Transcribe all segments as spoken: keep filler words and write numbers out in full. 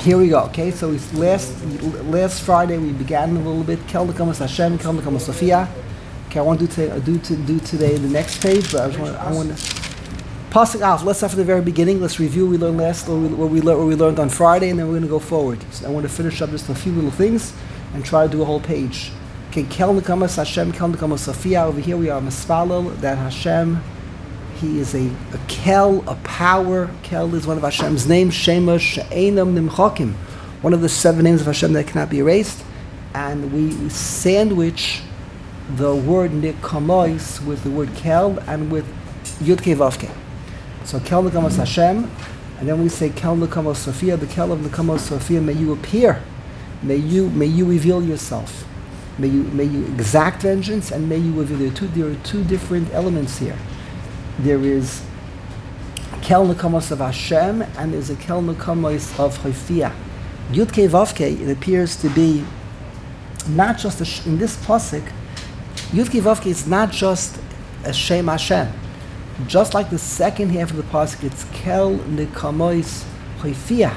Here we go. Okay, so we, last last Friday we began a little bit. Kel Nekamas Hashem, Kel Nekamas Sophia. Okay, I want to do today, do to do today the next page, but I just want I want to passing off. Let's start from the very beginning. Let's review what we learned last, what we, what we learned, what we learned on Friday, and then we're going to go forward. So I want to finish up just a few little things and try to do a whole page. Okay, Kel Nekamas Hashem, Kel Nekamas Sophia. Over here we are Mispalel that Hashem. He is a, a kel, a power. Kel is one of Hashem's names. Shema she'enam nimchakim. One of the seven names of Hashem that cannot be erased. And we, we sandwich the word nikamois with the word kel and with yud kei vav kei. So kel nekamas Hashem. And then we say kel nekamas Sophia. The kel of nekamas Sophia, may you appear. May you may you reveal yourself. May you may you exact vengeance and may you reveal. There are two, there are two different elements here. There is kel nekamas of Hashem and there's a kel nekamas of Hophia. Yud Kei Vav Kei, it appears to be not just a sh- in this pasuk. Yud Kei Vav Kei is not just a Shem Hashem. Just like the second half of the pasuk, it's kel nekamas Hophia.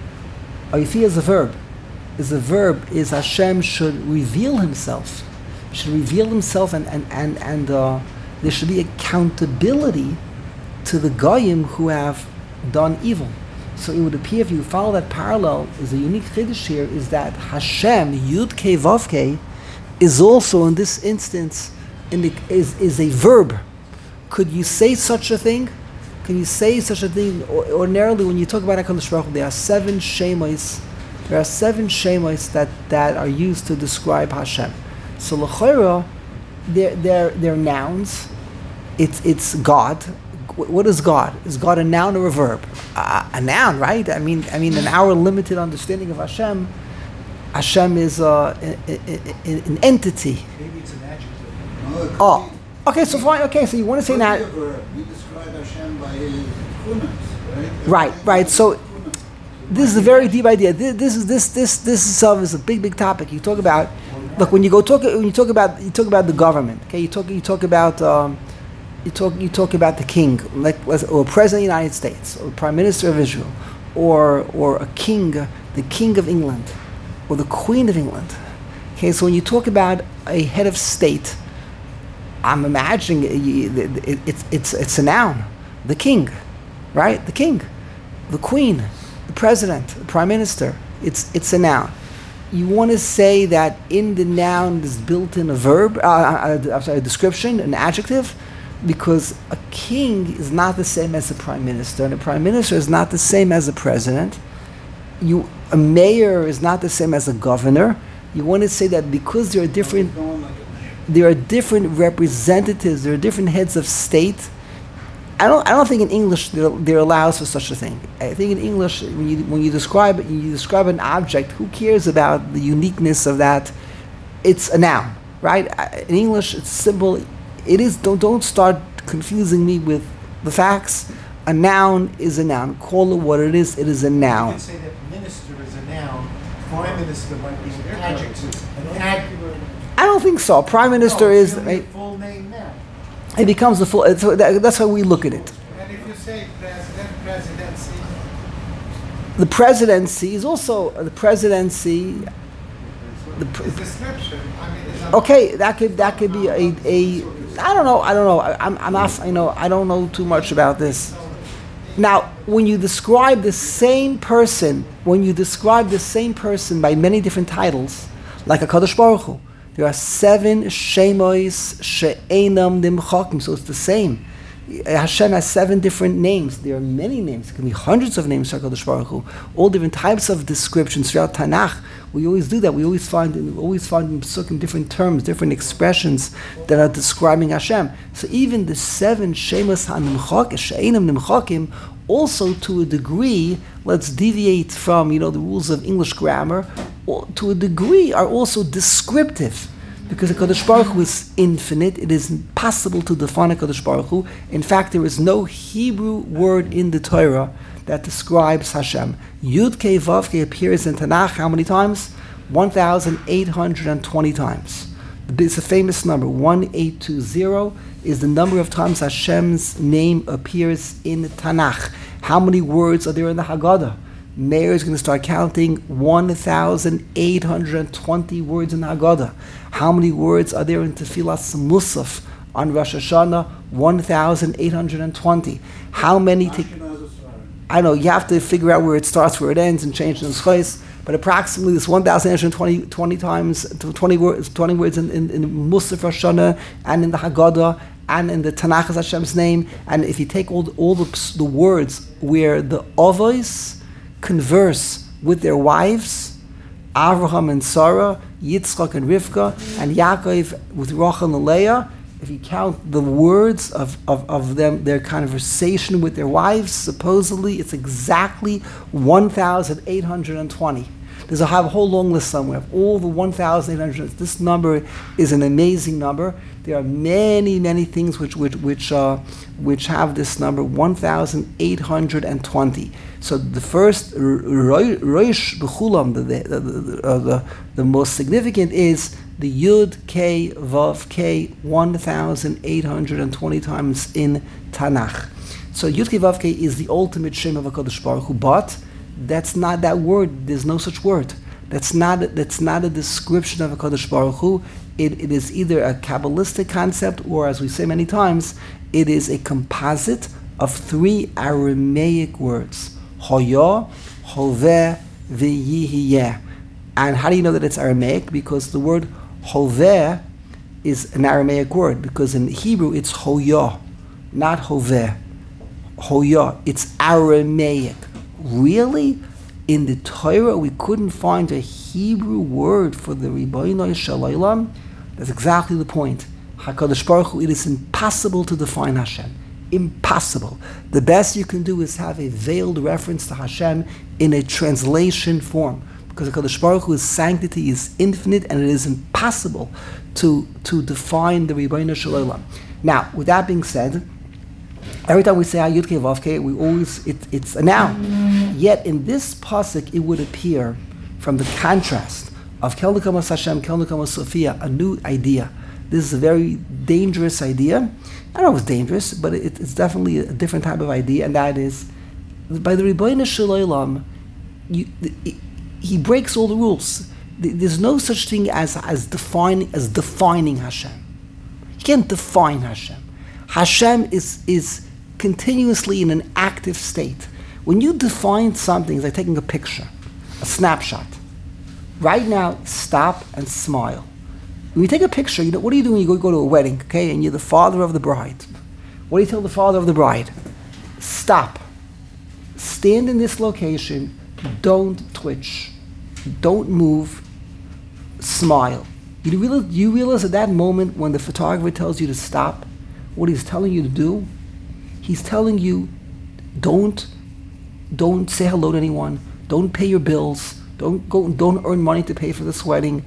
Hophia is a verb. Is a verb is Hashem should reveal Himself, should reveal Himself and and and and. Uh, There should be accountability to the goyim who have done evil. So it would appear, if you follow that parallel, is a unique chiddush here, is that Hashem, Yud Kei Vav Kei, is also in this instance in the, is, is a verb. Could you say such a thing? Can you say such a thing? Ordinarily, when you talk about HaKadosh Baruch Hu, there are seven shemos. There are seven shemos that, that are used to describe Hashem. So l'chayra, They're, they're, they're nouns. It's it's God. What is God? Is God a noun or a verb? Uh, a noun, right? I mean, I mean, in our limited understanding of Hashem, Hashem is uh, a, a, a, an entity. Maybe it's an adjective. No, oh, okay. So fine. Okay, so you want to say that? We describe Hashem by his kunas, right? Right, right. So this is a very deep idea. This, this is this this this itself is a big big topic. You talk about. Look, when you go talk, when you talk about, you talk about the government. Okay, you talk, you talk about, um, you talk, you talk about the king, like or president of the United States, or prime minister of Israel, or or a king, the king of England, or the queen of England. Okay, so when you talk about a head of state, I'm imagining it, it, it's it's it's a noun, the king, right? The king, the queen, the president, the prime minister. It's it's a noun. You want to say that in the noun is built in a verb, uh, uh, I'm sorry, a description, an adjective, because a king is not the same as a prime minister, and a prime minister is not the same as a president. You, a mayor is not the same as a governor. You want to say that because there are different, there are different representatives, there are different heads of state. I don't. I don't think in English there, there allows for such a thing. I think in English, when you when you describe it, you describe an object. Who cares about the uniqueness of that? It's a noun, right? In English, it's simple. It is. Don't don't start confusing me with the facts. A noun is a noun. Call it what it is. It is a noun. You can say that minister is a noun. Prime minister might be an adjective. An adjective. I don't think so. Prime minister no, is. A full name now. It becomes the full. So that, that's how we look at it. And if you say president, presidency, the presidency is also uh, the presidency. The pr- is description. I mean, is okay, that could that could be a, a I don't know. I don't know. I, I'm I'm not. You know. I don't know too much about this. Now, when you describe the same person, when you describe the same person by many different titles, like a HaKadosh Baruch Hu. There are seven shemos she'enam nimchakim, so it's the same. Hashem has seven different names. There are many names. It can be hundreds of names for HaKadosh Baruch Hu. All different types of descriptions throughout Tanakh. We always do that. We always find, we always find in Pesukim different terms, different expressions that are describing Hashem. So even the seven shemos ha'nimchakim, she'enam nimchakim, also to a degree, let's deviate from, you know, the rules of English grammar, to a degree are also descriptive. Because HaKadosh Baruch Hu is infinite, it is impossible to define HaKadosh Baruch Hu. In fact, there is no Hebrew word in the Torah that describes Hashem. Yud Kei Vav Kei appears in Tanakh how many times? one thousand eight hundred twenty times. It's a famous number. one eight two zero is the number of times Hashem's name appears in Tanakh. How many words are there in the Haggadah? Meir is going to start counting one thousand eight hundred twenty words in Haggadah. How many words are there in Tefillas Musaf on Rosh Hashanah? one thousand eight hundred twenty. How many? T- I know, you have to figure out where it starts, where it ends, and change the schos. But approximately this one thousand eight hundred twenty twenty times, twenty words, twenty words in, in, in Musaf Rosh Hashanah, and in the Haggadah, and in the Tanakh as Hashem's name. And if you take all the, all the, the words where the Avos converse with their wives, Avraham and Sarah, Yitzchak and Rivka, and Yaakov with Rachel and Leah, if you count the words of, of, of them, their conversation with their wives, supposedly it's exactly one thousand eight hundred twenty. There's a, have a whole long list somewhere of all the one thousand eight hundred. This number is an amazing number. There are many, many things which which which uh, which have this number one thousand eight hundred twenty. So the first Rosh B'chulam, the the, the, uh, the the most significant is the Yud K Vav K one thousand eight hundred twenty times in Tanakh. So Yud K Vav K is the ultimate Shem of HaKadosh Baruch Hu, but that's not that word. There's no such word. That's not that's not a description of HaKadosh Baruch Hu. It, it is either a Kabbalistic concept, or as we say many times, it is a composite of three Aramaic words: Hoya, Hoveh, V'yihiyeh. And how do you know that it's Aramaic? Because the word Hoveh is an Aramaic word, because in Hebrew it's Hoya, not Hoveh. Hoya, it's Aramaic. Really? In the Torah, we couldn't find a Hebrew word for the Ribono Shel Olam? That's exactly the point. HaKadosh Baruch Hu, it is impossible to define Hashem. Impossible. The best you can do is have a veiled reference to Hashem in a translation form, because HaKadosh Baruch Hu's sanctity is infinite, and it is impossible to, to define the Ribono Shel Olam. Now, with that being said, every time we say Yud Kei Vav Kei, we always, it, it's a noun. Yet in this pasuk, it would appear from the contrast of Kel Nekamas Hashem, Kel Nekamas Sophia, a new idea. This is a very dangerous idea. I don't know if it's dangerous, but it, it's definitely a different type of idea, and that is, by the Ribono Shel Olam, you, it, he breaks all the rules. There's no such thing as as defining as defining Hashem. You can't define Hashem. Hashem is is continuously in an active state. When you define something, it's like taking a picture, a snapshot. Right now, stop and smile. When you take a picture, you know, what do you do when you go, go to a wedding, okay, and you're the father of the bride? What do you tell the father of the bride? Stop. Stand in this location. Don't twitch. Don't move. Smile. You realize, you realize at that moment when the photographer tells you to stop, what he's telling you to do? He's telling you, don't, don't say hello to anyone. Don't pay your bills. Don't go. Don't earn money to pay for this wedding.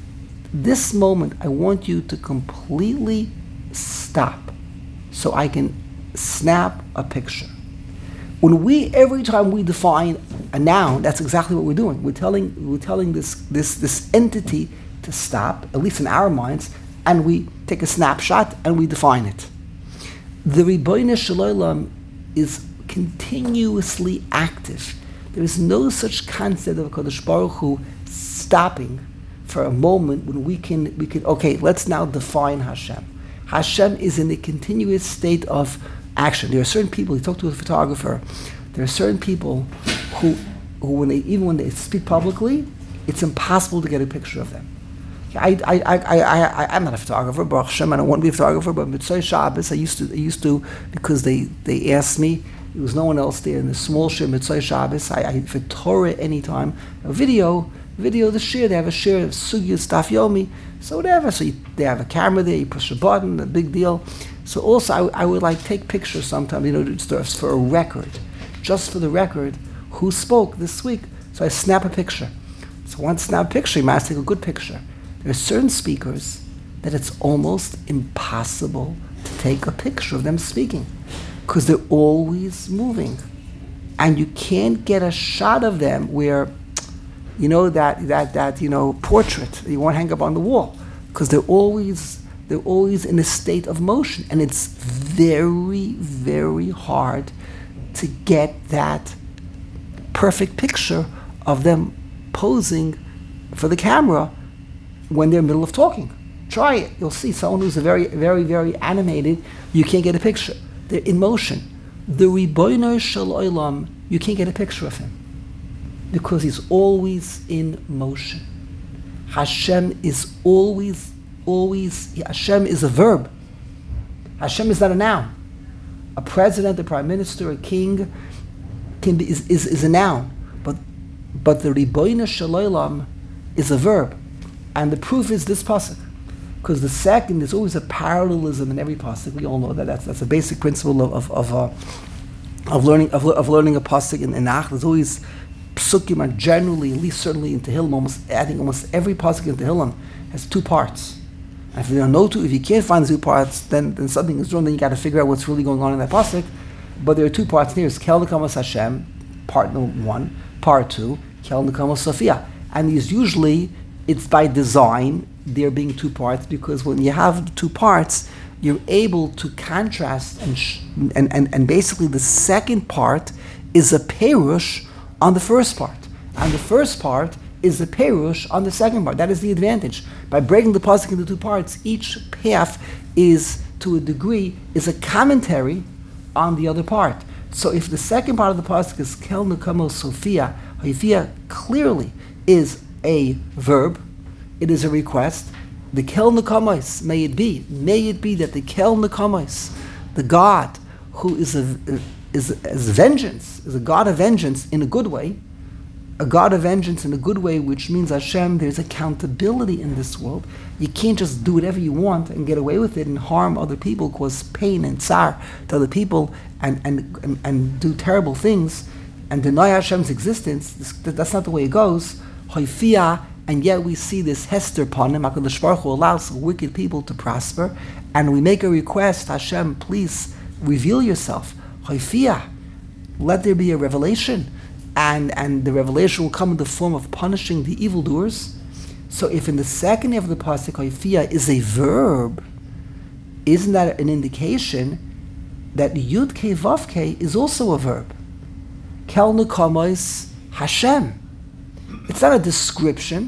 This moment, I want you to completely stop, so I can snap a picture. When we, every time we define a noun, that's exactly what we're doing. We're telling, we're telling this, this, this entity to stop, at least in our minds, and we take a snapshot and we define it. The Ribono Shel Olam is continuously active. There is no such concept of HaKadosh Baruch Hu stopping for a moment when we can, we can, okay, let's now define Hashem. Hashem is in a continuous state of action. There are certain people, you talk to a photographer, there are certain people who, who when they, even when they speak publicly, it's impossible to get a picture of them. I, I, I, I, I, I'm not a photographer, Baruch Hashem, I don't want to be a photographer, but Mitzvah Shabbos, I used to, I used to, because they, they asked me, there was no one else there in the small shir Mitzvah Shabbos, I, I, for Torah anytime, a video, video the shir, they have a shir of Sugya Staf Yomi, so whatever, so you, they have a camera there, you push a button, a big deal. So also, I, I would like take pictures sometimes, you know, just for a record, just for the record, who spoke this week, so I snap a picture. So once I snap a picture, you must take a good picture. There are certain speakers that it's almost impossible to take a picture of them speaking because they're always moving. And you can't get a shot of them where, you know, that, that, that you know, portrait that you want to hang up on the wall because they're always, they're always in a state of motion. And it's very, very hard to get that perfect picture of them posing for the camera when they're in the middle of talking. Try it. You'll see someone who's a very, very, very animated, you can't get a picture. They're in motion. The Ribono Shel Olam, you can't get a picture of him because he's always in motion. Hashem is always, always, Hashem is a verb. Hashem is not a noun. A president, a prime minister, a king can be, is, is, is a noun. But but the Ribono Shel Olam is a verb. And the proof is this pasuk. Because the second, there's always a parallelism in every pasuk. We all know that. That's, that's a basic principle of of of, uh, of learning of, of learning a pasuk in Nach. There's always psukim are generally, at least certainly in Tehillim, almost I think almost every pasuk in Tehillim has two parts. And if you don't know two, if you can't find the two parts, then, then something is wrong. Then you got to figure out what's really going on in that pasuk. But there are two parts here. It's Kel Nekamas Hashem, part one. Part two, Kel Nekamas Sophia. And these usually, it's by design, there being two parts, because when you have two parts, you're able to contrast and sh- and, and, and basically the second part is a perush on the first part. And the first part is a perush on the second part. That is the advantage. By breaking the pasuk into two parts, each half is, to a degree, is a commentary on the other part. So if the second part of the pasuk is Kel Nekamas Sophia, Sophia clearly is a verb, it is a request. The Kel Nekamas, may it be, may it be that the Kel Nekamas, the God who is a is, is vengeance, is a God of vengeance in a good way, a God of vengeance in a good way, which means Hashem, there's accountability in this world. You can't just do whatever you want and get away with it and harm other people, cause pain and tsar to other people, and and, and, and do terrible things, and deny Hashem's existence. This, that's not the way it goes. Hoifia, and yet we see this Hester Panim, HaKadosh Baruch Hu allows wicked people to prosper, and we make a request, Hashem, please reveal yourself. Hoifia, let there be a revelation. And and the revelation will come in the form of punishing the evildoers. So if in the second half of the pasuk Hoifia is a verb, isn't that an indication that Yud Kei Vav Kei is also a verb? Kel Nekamas Hashem. It's not a description.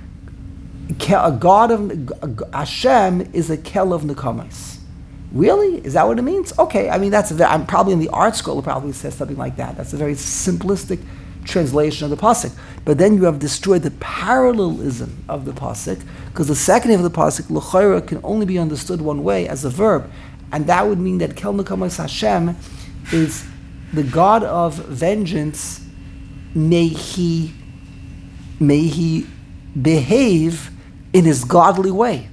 A God of Hashem is a Kel of Nekamas. Really? Is that what it means? Okay, I mean, that's a very, I'm probably in the art school, it probably says something like that. That's a very simplistic translation of the pasuk. But then you have destroyed the parallelism of the pasuk, because the second half of the pasuk, l'chayra, can only be understood one way, as a verb. And that would mean that Kel Nekamas Hashem is the God of vengeance. May he, may he behave in his godly way.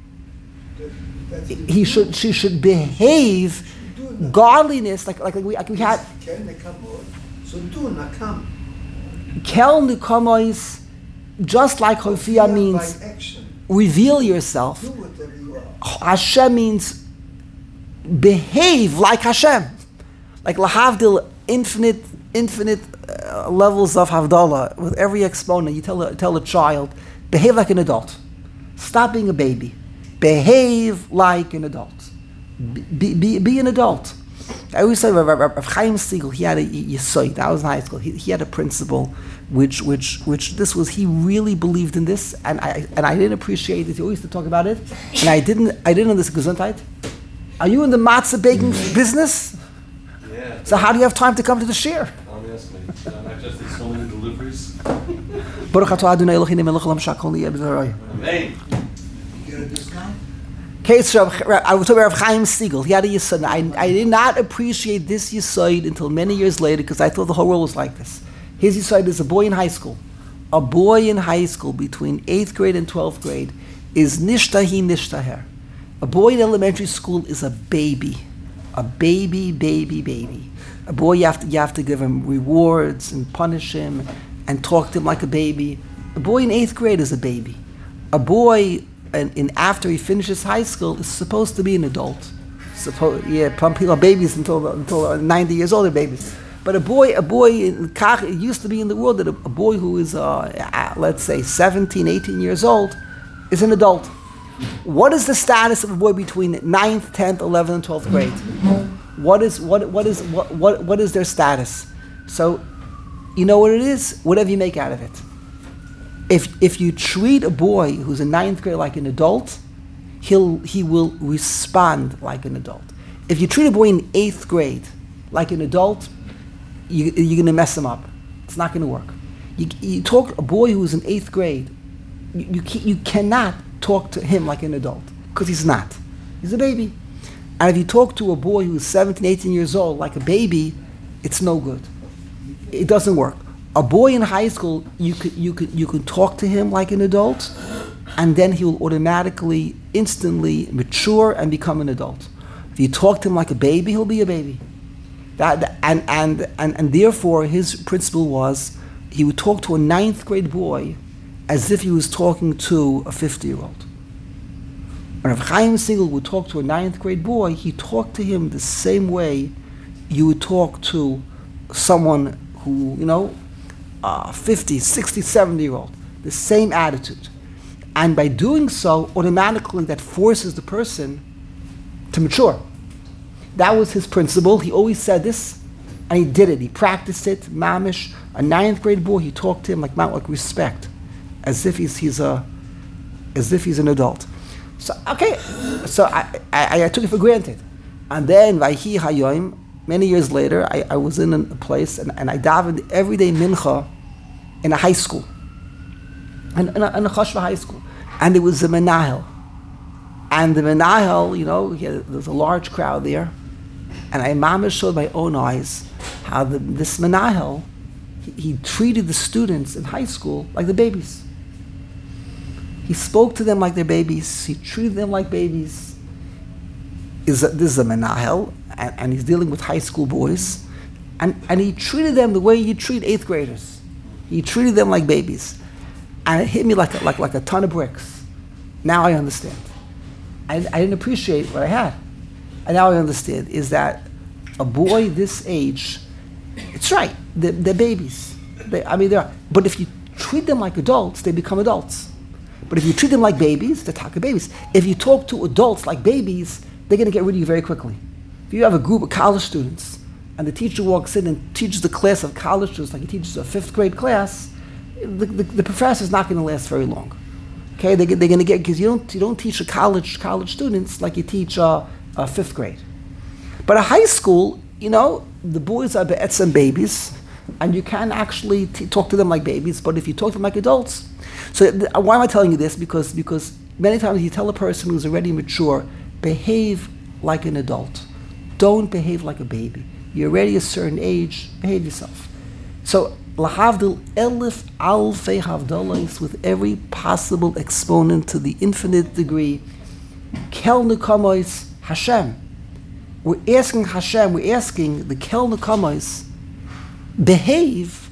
He should, she should behave godliness, like like we, like we had. So do nakam. Kel Nekamas, just like Hoifia means reveal yourself. Do whatever you are. Hashem means behave like Hashem, like lahavdil, infinite, infinite uh, levels of havdalah. With every exponent, you tell a, tell a child, behave like an adult. Stop being a baby. Behave like an adult. Be, be, be an adult. I always say, Rav Chaim Siegel, he had a yisoid. I was in high school. He, he had a principle, which, which, which this was. He really believed in this, and I, and I didn't appreciate it. He always used to talk about it, and I didn't, I didn't understand Gesundheit. Are you in the matzah baking business? Yeah. So how do you have time to come to the shir? Don't ask me. I just did so many deliveries. Baruch atah Adonai Eloheinu melech haolam shakol niyeh b'zaroi. Amen. You get a discount? Case Rav, I was talking about Rav Chaim Siegel. He had a yesod. I, I did not appreciate this yesod until many years later, because I thought the whole world was like this. His yesod is a boy in high school. A boy in high school between eighth grade and twelfth grade is nishtahi nishtaher. A boy in elementary school is a baby. A baby, baby, baby. A boy, you have to, you have to give him rewards and punish him and talk to him like a baby. A boy in eighth grade is a baby. A boy And, and after he finishes high school, is supposed to be an adult. Suppo- yeah, some people are babies until until ninety years old. They're babies. But a boy, a boy, it used to be in the world that a, a boy who is, uh, let's say, seventeen, eighteen years old, is an adult. What is the status of a boy between ninth, tenth, eleventh, and twelfth grade? What is what what is what what, what is their status? So, you know what it is? Whatever you make out of it. If if you treat a boy who's in ninth grade like an adult, he'll he will respond like an adult. If you treat a boy in eighth grade like an adult, you, you're going to mess him up. It's not going to work. You, you talk a boy who's in eighth grade, you you, can, you cannot talk to him like an adult because he's not. He's a baby. And if you talk to a boy who's seventeen, eighteen years old like a baby, it's no good. It doesn't work. A boy in high school, you could you could you could talk to him like an adult, and then he will automatically, instantly mature and become an adult. If you talk to him like a baby, he'll be a baby. That and and and, and therefore his principle was he would talk to a ninth grade boy as if he was talking to a fifty-year-old. And if Chaim Singal would talk to a ninth grade boy, he talked to him the same way you would talk to someone who, you know, uh, fifty, sixty, seventy-year-old. The same attitude. And by doing so, automatically that forces the person to mature. That was his principle. He always said this, and he did it. He practiced it, mamish. A ninth grade boy, he talked to him like like respect, as if he's he's a, as if he's an adult. So okay, so I, I, I took it for granted, and then Vayhi Hayoim. Many years later, I, I was in a place and, and I davened every day mincha in a high school, in, in a, in a Chashva high school, and there was a menahel, and the menahel, you know, he had, there was a large crowd there, and I mamish showed my own eyes how the, this menahel, he, he treated the students in high school like the babies. He spoke to them like they're babies. He treated them like babies. Is this is a menahel, and, and he's dealing with high school boys, and, and he treated them the way you treat eighth graders. He treated them like babies, and it hit me like a, like like a ton of bricks. Now I understand. I, I didn't appreciate what I had, and now I understand is that a boy this age, it's right. They're, they're babies. They, I mean, they're. But if you treat them like adults, they become adults. But if you treat them like babies, they're taka babies. If you talk to adults like babies, they're going to get rid of you very quickly. If you have a group of college students and the teacher walks in and teaches the class of college students like he teaches a fifth grade class, the, the, the professor's not going to last very long. Okay, they, they're going to get, because you don't you don't teach a college college students like you teach a, a fifth grade. But a high school, you know, the boys are be'etzem babies, and you can actually t- talk to them like babies. But if you talk to them like adults, so th- why am I telling you this? Because because many times you tell a person who's already mature, behave like an adult. Don't behave like a baby. You're already a certain age, behave yourself. So, lahavdil elif alfei havdalos, with every possible exponent to the infinite degree, kel nekamois Hashem. We're asking Hashem, we're asking the kel nekamois, behave,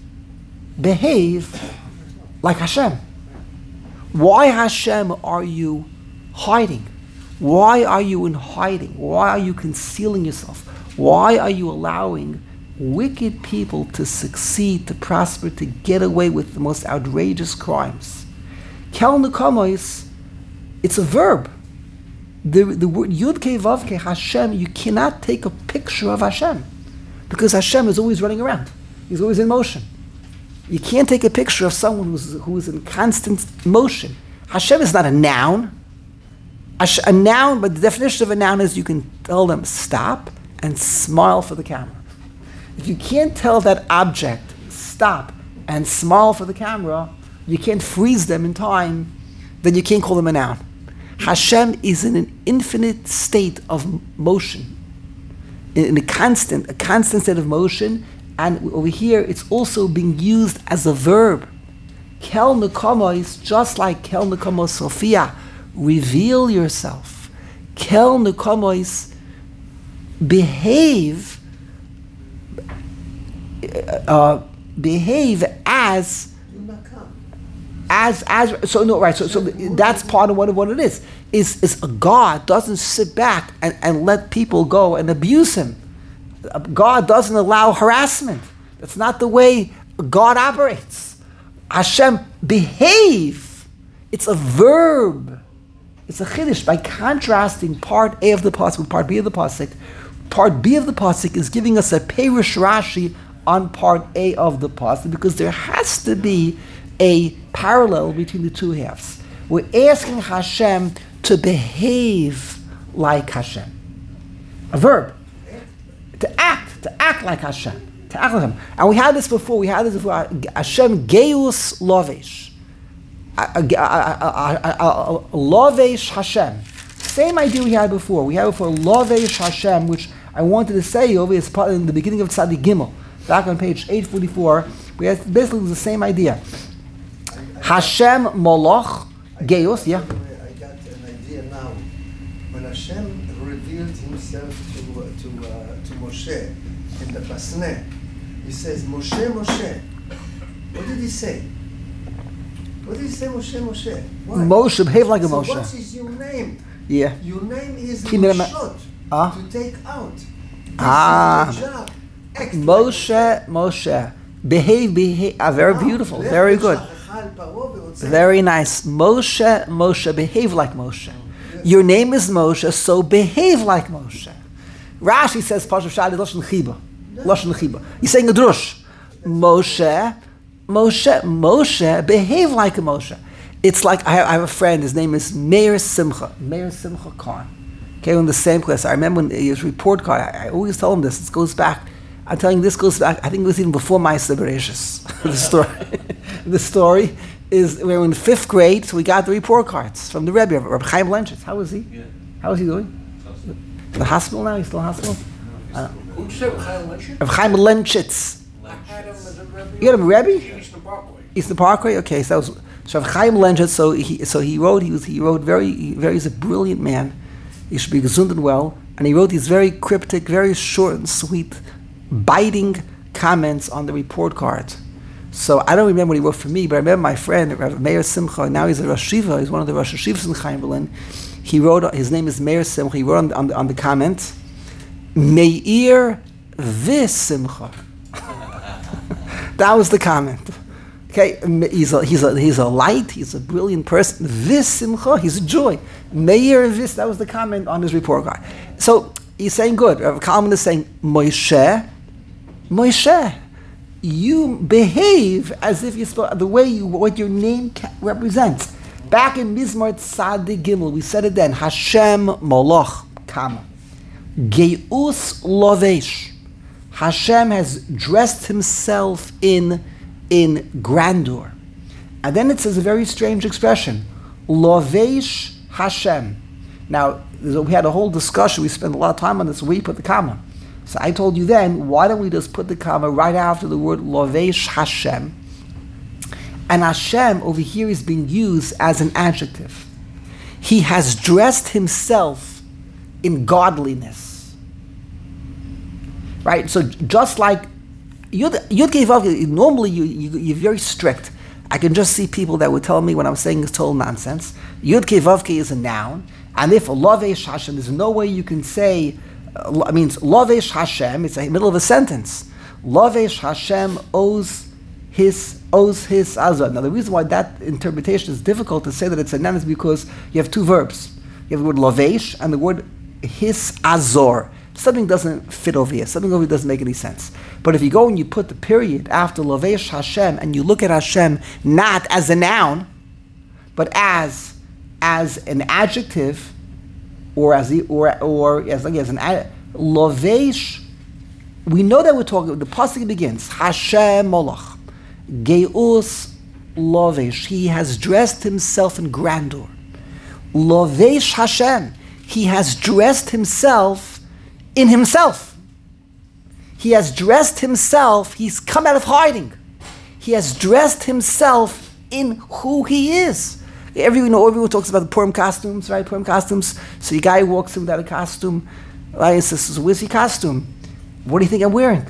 behave like Hashem. Why, Hashem, are you hiding? Why are you in hiding? Why are you concealing yourself? Why are you allowing wicked people to succeed, to prosper, to get away with the most outrageous crimes? Kel nekamois, it's a verb. The, the word Yud Kei Vav Kei, Hashem, you cannot take a picture of Hashem because Hashem is always running around. He's always in motion. You can't take a picture of someone who's, who's in constant motion. Hashem is not a noun. A, sh- a noun, but the definition of a noun is you can tell them stop and smile for the camera. If you can't tell that object stop and smile for the camera, you can't freeze them in time, then you can't call them a noun. Hashem is in an infinite state of motion, in, in a constant, a constant state of motion, and over here it's also being used as a verb. Kel nekamois, just like kel nekamos Sophia, reveal yourself. Kel nekamois, behave, uh, behave as. As as so no right so so that's part of what, what it is is is a God doesn't sit back and, and let people go and abuse him. God doesn't allow harassment. That's not the way God operates. Hashem, behave. It's a verb. It's a chiddush. By contrasting part A of the pasuk with part B of the pasuk, part B of the pasuk is giving us a Perush Rashi on part A of the pasuk because there has to be a parallel between the two halves. We're asking Hashem to behave like Hashem. A verb. To act, to act like Hashem. To act like Him. And we had this before, we had this before. Hashem Geus Lovesh. Lovesh Hashem. Same idea we had before. We had before Lovesh Hashem, which I wanted to say over is part in the beginning of Tzadik Gimel. Back on page eight forty-four, we had basically the same idea. Hashem Moloch Geus, yeah. I got an idea now. When Hashem revealed Himself to to uh, to Moshe in the Pasneh, He says, "Moshe, Moshe." What did He say? What did He say, Moshe, Moshe? Why? Moshe, behave like a so Moshe. What is your name? Yeah. Your name is Kinema- Moshot, Ah. to take out. This Ah. is your job. Act Moshe, Moshe. Behave, behave. Ah, very like- beautiful. Wow. Very good. Very Very nice. Moshe, Moshe, behave like Moshe. Your name is Moshe, so behave like Moshe. Rashi says, Pashup Shadi, Lashon Chiba. Lashon Chiba. He's saying a drush. Moshe, Moshe, Moshe, behave like a Moshe. It's like, I have, I have a friend, his name is Meir Simcha. Meir Simcha Khan. Okay, in the same class. I remember when his report card, I, I always tell him this, it goes back, I'm telling you, this goes back, I think it was even before my Bereshis. The story. The story is we were in fifth grade, so we got the report cards from the Rebbe, Rabbi Chaim Lenchitz. How is he? Yeah. How is he doing? The hospital now? He's still in the hospital? Uh, Who'd you say, Chaim Lynch? Rabbi Chaim Lenchitz. I had him as a Rebbe. You had him Rebbe? Eastern Parkway. Eastern Parkway? Okay, so that was so Rabbi Chaim Lenchitz. So he so he wrote he was he wrote very very he's a brilliant man. He should be gesund and well, and he wrote these very cryptic, very short and sweet, biting comments on the report card. So I don't remember what he wrote for me, but I remember my friend, Rabbi Meir Simcha, now he's a Rosh Shiva, he's one of the Rosh Shivas in Chaim Berlin. He wrote, his name is Meir Simcha, he wrote on, on, the, on the comment, Meir Vis Simcha. That was the comment. Okay, he's a, he's, a, he's a light, he's a brilliant person. Vis Simcha, he's a joy. Meir Vis, that was the comment on his report card. So he's saying good. Rabbi Kalman is saying, Moshe, Moshe, you behave as if you're supposed, the way you, what your name ca- represents. Back in Mizmor Tzadik Gimel, we said it then, Hashem Moloch Kama. Geus Lovesh. Hashem has dressed himself in, in grandeur. And then it says a very strange expression, Lovesh Hashem. Now, we had a whole discussion, we spent a lot of time on this, where you put the comma. So I told you then, why don't we just put the comma right after the word Lovesh Hashem? And Hashem over here is being used as an adjective. He has dressed himself in godliness. Right? So just like Yud Kei Vav, normally you, you, you're very strict. I can just see people that would tell me when I'm saying is total nonsense. Yud Kei Vav Kei is a noun, and if Lovesh Hashem, there's no way you can say, uh, I mean, Lovesh Hashem, it's in the middle of a sentence. Lovesh Hashem owes his owes his azor. Now the reason why that interpretation is difficult to say that it's a noun is because you have two verbs. You have the word Lovesh and the word his azor. Something doesn't fit over here. Something over here doesn't make any sense. But if you go and you put the period after Lovesh Hashem and you look at Hashem not as a noun, but as as an adjective, or as the, or or as like as an ad, Lovesh, we know that we're talking. The pasuk begins Hashem Molach, Geus Lovesh. He has dressed himself in grandeur. Lovesh Hashem. He has dressed himself in himself. He has dressed himself. He's come out of hiding. He has dressed himself in who he is. Everyone, everyone talks about the Purim costumes, right? Purim costumes. So your guy walks in without a costume. Right? He says, "Where's your costume? What do you think I'm wearing?"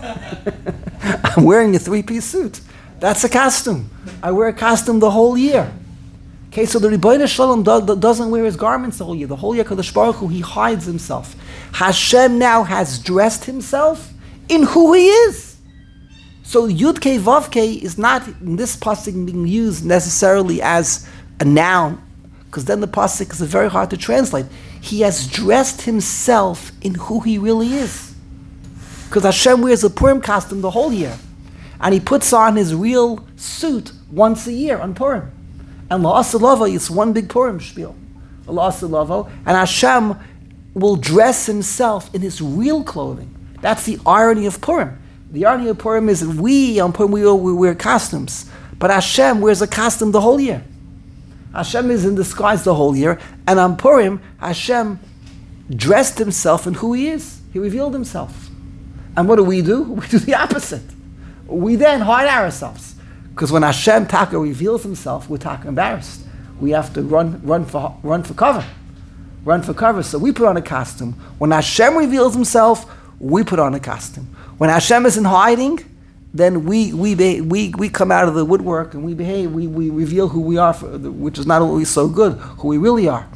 I'm wearing a three-piece suit. That's a costume. I wear a costume the whole year. Okay, so the Rebbeinu Shalom do, doesn't wear his garments the whole year. The whole year, Kadosh Baruch Hu, he hides himself. Hashem now has dressed himself in who he is. So Yud Kei Vav Kei is not in this pasuk being used necessarily as a noun, because then the pasuk is very hard to translate. He has dressed himself in who he really is. Because Hashem wears a Purim costume the whole year. And he puts on his real suit once a year on Purim. And La'asalavo is one big Purim spiel. La'asalavo. And Hashem will dress himself in his real clothing. That's the irony of Purim. The irony of Purim is that we, on Purim, we, we wear costumes. But Hashem wears a costume the whole year. Hashem is in disguise the whole year. And on Purim, Hashem dressed himself in who he is. He revealed himself. And what do we do? We do the opposite. We then hide ourselves. Because when Hashem Taka reveals himself, we're Taka embarrassed. We have to run, run, for, run for cover. Run for cover. So we put on a costume. When Hashem reveals himself, we put on a costume. When Hashem is in hiding, then we we we we come out of the woodwork and we behave. We we reveal who we are, for, which is not always so good. Who we really are.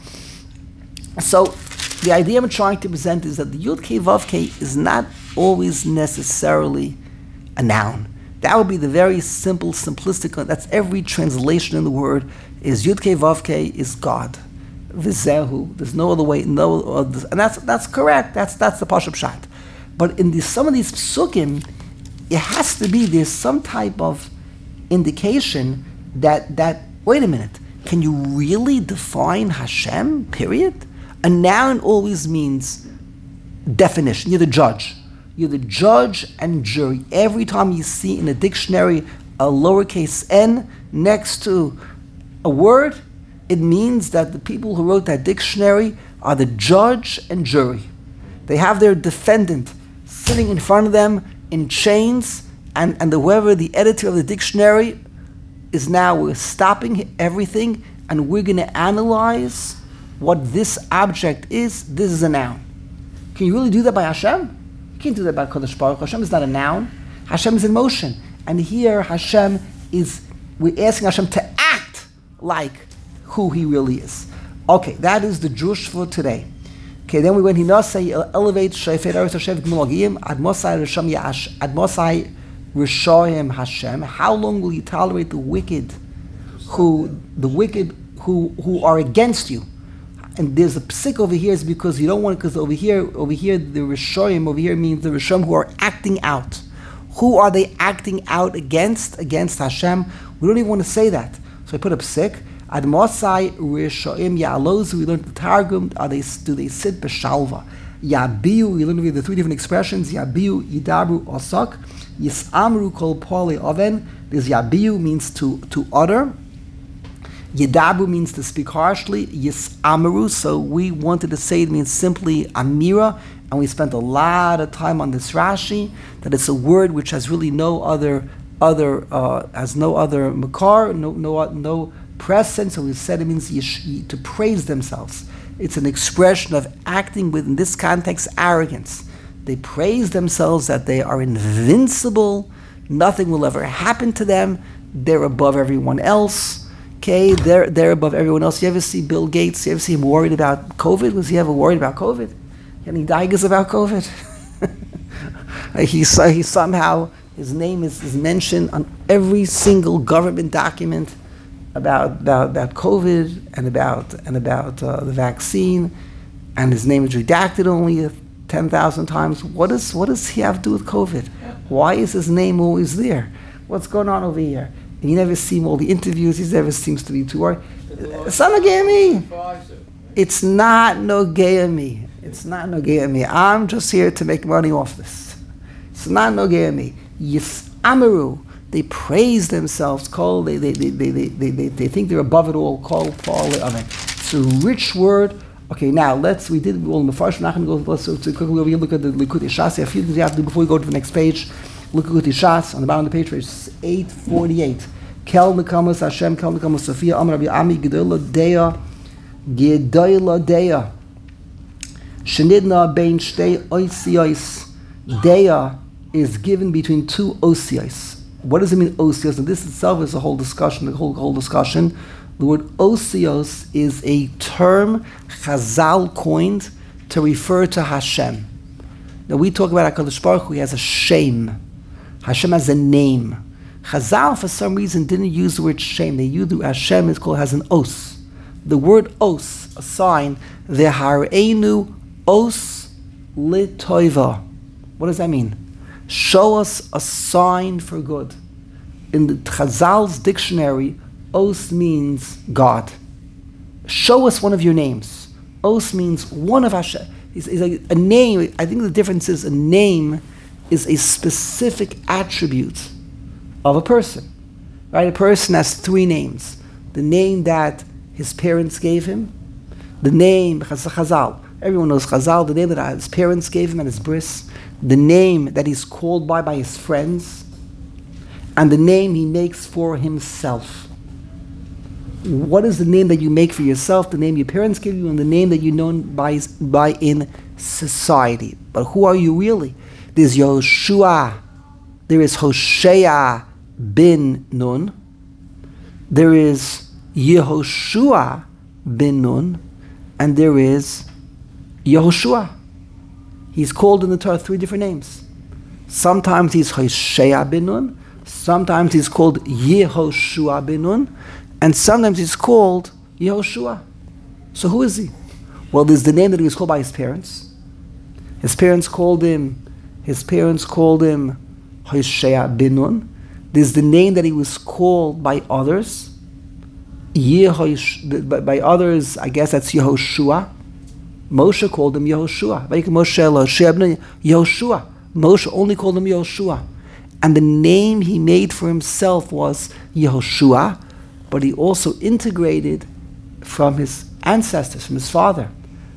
So the idea I'm trying to present is that the Yud Kei Vav Kei is not always necessarily a noun. That would be the very simple, simplistic. That's every translation in the word is Yud Kei Vav Kei is God. Vizehu. There's no other way. No, uh, and that's that's correct. That's that's the Pashup Pshat. But in the, some of these psukim, it has to be there's some type of indication that that wait a minute, can you really define Hashem? Period. A noun always means definition. You're the judge. You're the judge and jury. Every time you see in a dictionary a lowercase n next to a word, it means that the people who wrote that dictionary are the judge and jury. They have their defendant sitting in front of them in chains, and, and the, whoever the editor of the dictionary is now, we're stopping everything and we're going to analyze what this object is. This is a noun. Can you really do that by Hashem? You can't do that by Kodesh Baruch. Hashem is not a noun. Hashem is in motion. And here Hashem is, we're asking Hashem to act like who he really is. Okay, that is the Jewish for today. Okay, then we went, Hinasei elevate Shefet Eretz Hashem Gmulagim Admosai Risham Yash Admosai Rishoyim Hashem. How long will you tolerate the wicked who the wicked who who are against you? And there's a psik over here is because you don't want, because over here, over here, the Rishoyim over here means the Rishom who are acting out. Who are they acting out against? Against Hashem. We don't even want to say that. So I put a psik. Admosai Rishoim Ya'alozu. We learned the Targum. Are they? Do they sit b'shalva? Yabiu. We learned the three different expressions. Yabiu, Yidabru, Osak. Yisamru kol poli oven. There's Yabiu means to to utter. Yidabru means to speak harshly. Yisamaru. So we wanted to say it means simply Amira, and we spent a lot of time on this Rashi that it's a word which has really no other other uh, has no other makar, no no no. present, so we said it means yish, to praise themselves. It's an expression of acting with, in this context, arrogance. They praise themselves that they are invincible, nothing will ever happen to them, they're above everyone else, okay, they're, they're above everyone else. You ever see Bill Gates, you ever see him worried about COVID? Was he ever worried about COVID? Any daigers about COVID? he, he somehow, his name is, is mentioned on every single government document About, about about COVID and about and about uh, the vaccine, and his name is redacted only ten thousand times. What is what does he have to do with COVID? Why is his name always there? What's going on over here? And you never see him all the interviews. He never seems to be too worried. It's not no gay me. It's not no gay me. It's not no gay me. I'm just here to make money off this. It's not no gay me. Yis Amaru. They praise themselves, call they they, they, they, they, they they think they're above it all, call Paul Amen. It's a rich word. Okay, now let's we did well the first not gonna go let's so to quickly over here look at the Likutei Shas. A few things you have to do before we go to the next page. Look at Likutei Shas on the bottom of the page, page eight forty-eight. Kel Nekamas Hashem, Kel Nekamas Sophia, Amar Rabbi Ami, Gedola Dea, Gedola Dea. Shenidna Bein Shtei Oisiyos. Dea is given between two Osiyos. What does it mean, osios? And this itself is a whole discussion, a whole, whole discussion. The word osios is a term Chazal coined to refer to Hashem. Now we talk about HaKadosh Baruch Hu, he has a shem. Hashem has a name. Chazal, for some reason, didn't use the word shem. They used the Hashem is called, has an os. The word os, a sign, V'hareinu os litoiva. What does that mean? Show us a sign for good. In the Chazal's dictionary, Os means God. Show us one of your names. Os means one of Hashem. It's, it's like a name. I think the difference is a name is a specific attribute of a person. Right? A person has three names. The name that his parents gave him, the name, Chazal, everyone knows Chazal, the name that his parents gave him at his bris, the name that he's called by by his friends, and the name he makes for himself. What is the name that you make for yourself, the name your parents give you, and the name that you're known by, by in society? But who are you really? There's Yehoshua, there is Hoshea bin Nun, there is Yehoshua bin Nun, and there is Yehoshua. He's called in the Torah three different names. Sometimes he's Hoshea bin Nun, sometimes he's called Yehoshua bin Nun, and sometimes he's called Yehoshua. So who is he? Well, there's the name that he was called by his parents. His parents called him, his parents called him Hoshea bin Nun. There's the name that he was called by others. Yehosh, by, by others, I guess that's Yehoshua. Moshe called him Yehoshua. Yehoshua. Moshe only called him Yehoshua. And the name he made for himself was Yehoshua, but he also integrated from his ancestors, from his father,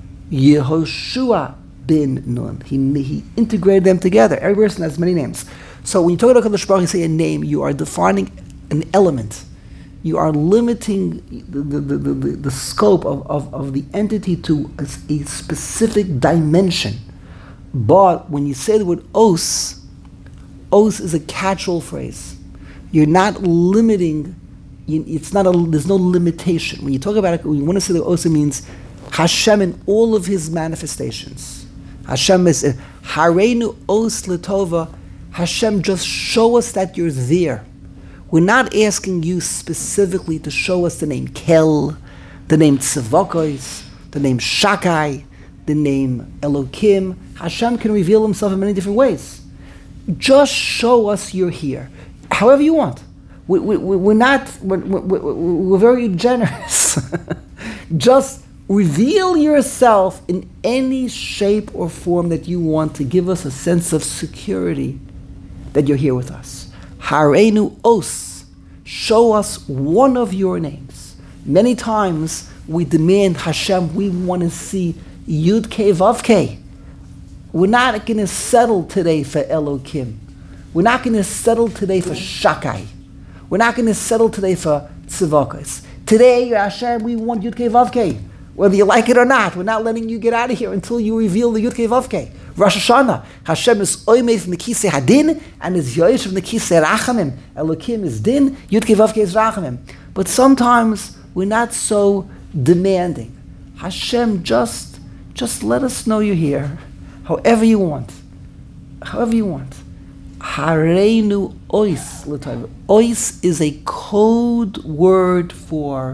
Yehoshua bin Nun. He, he integrated them together. Every person has many names. So when you talk about Kadosh Baruch Hu, you say a name, you are defining an element. You are limiting the, the, the, the, the scope of, of, of the entity to a, a specific dimension. But when you say the word os, os is a catch-all phrase. You're not limiting, you, it's not a, there's no limitation. When you talk about it, when you want to say the os, it means Hashem in all of his manifestations. Hashem is, Hareinu os letova, Hashem, just show us that you're there. We're not asking you specifically to show us the name Kel, the name Tzavokos, the name Shakai, the name Elokim. Hashem can reveal himself in many different ways. Just show us you're here, however you want. We, we, we're not, we're, we're, we're very generous. Just reveal yourself in any shape or form that you want to give us a sense of security that you're here with us. Hareinu os, show us one of your names. Many times we demand Hashem, we want to see Yud Kei Vav Kei. We're not going to settle today for Elokim. We're not going to settle today for Shakai. We're not going to settle today for Tzivokos. Today, Hashem, we want Yud Kei Vav Kei. Whether you like it or not, we're not letting you get out of here until you reveal the Yud Kei Vav Kei. Rosh Hashanah, Hashem is oimei from the kisei hadin and is yoish from the kisei rachamim. Elokim is din, Yud Kei Vav Kei is rachamim. But sometimes we're not so demanding. Hashem, just, just let us know you're here, however you want, however you want. Hareinu ois l'tov. Ois is a code word for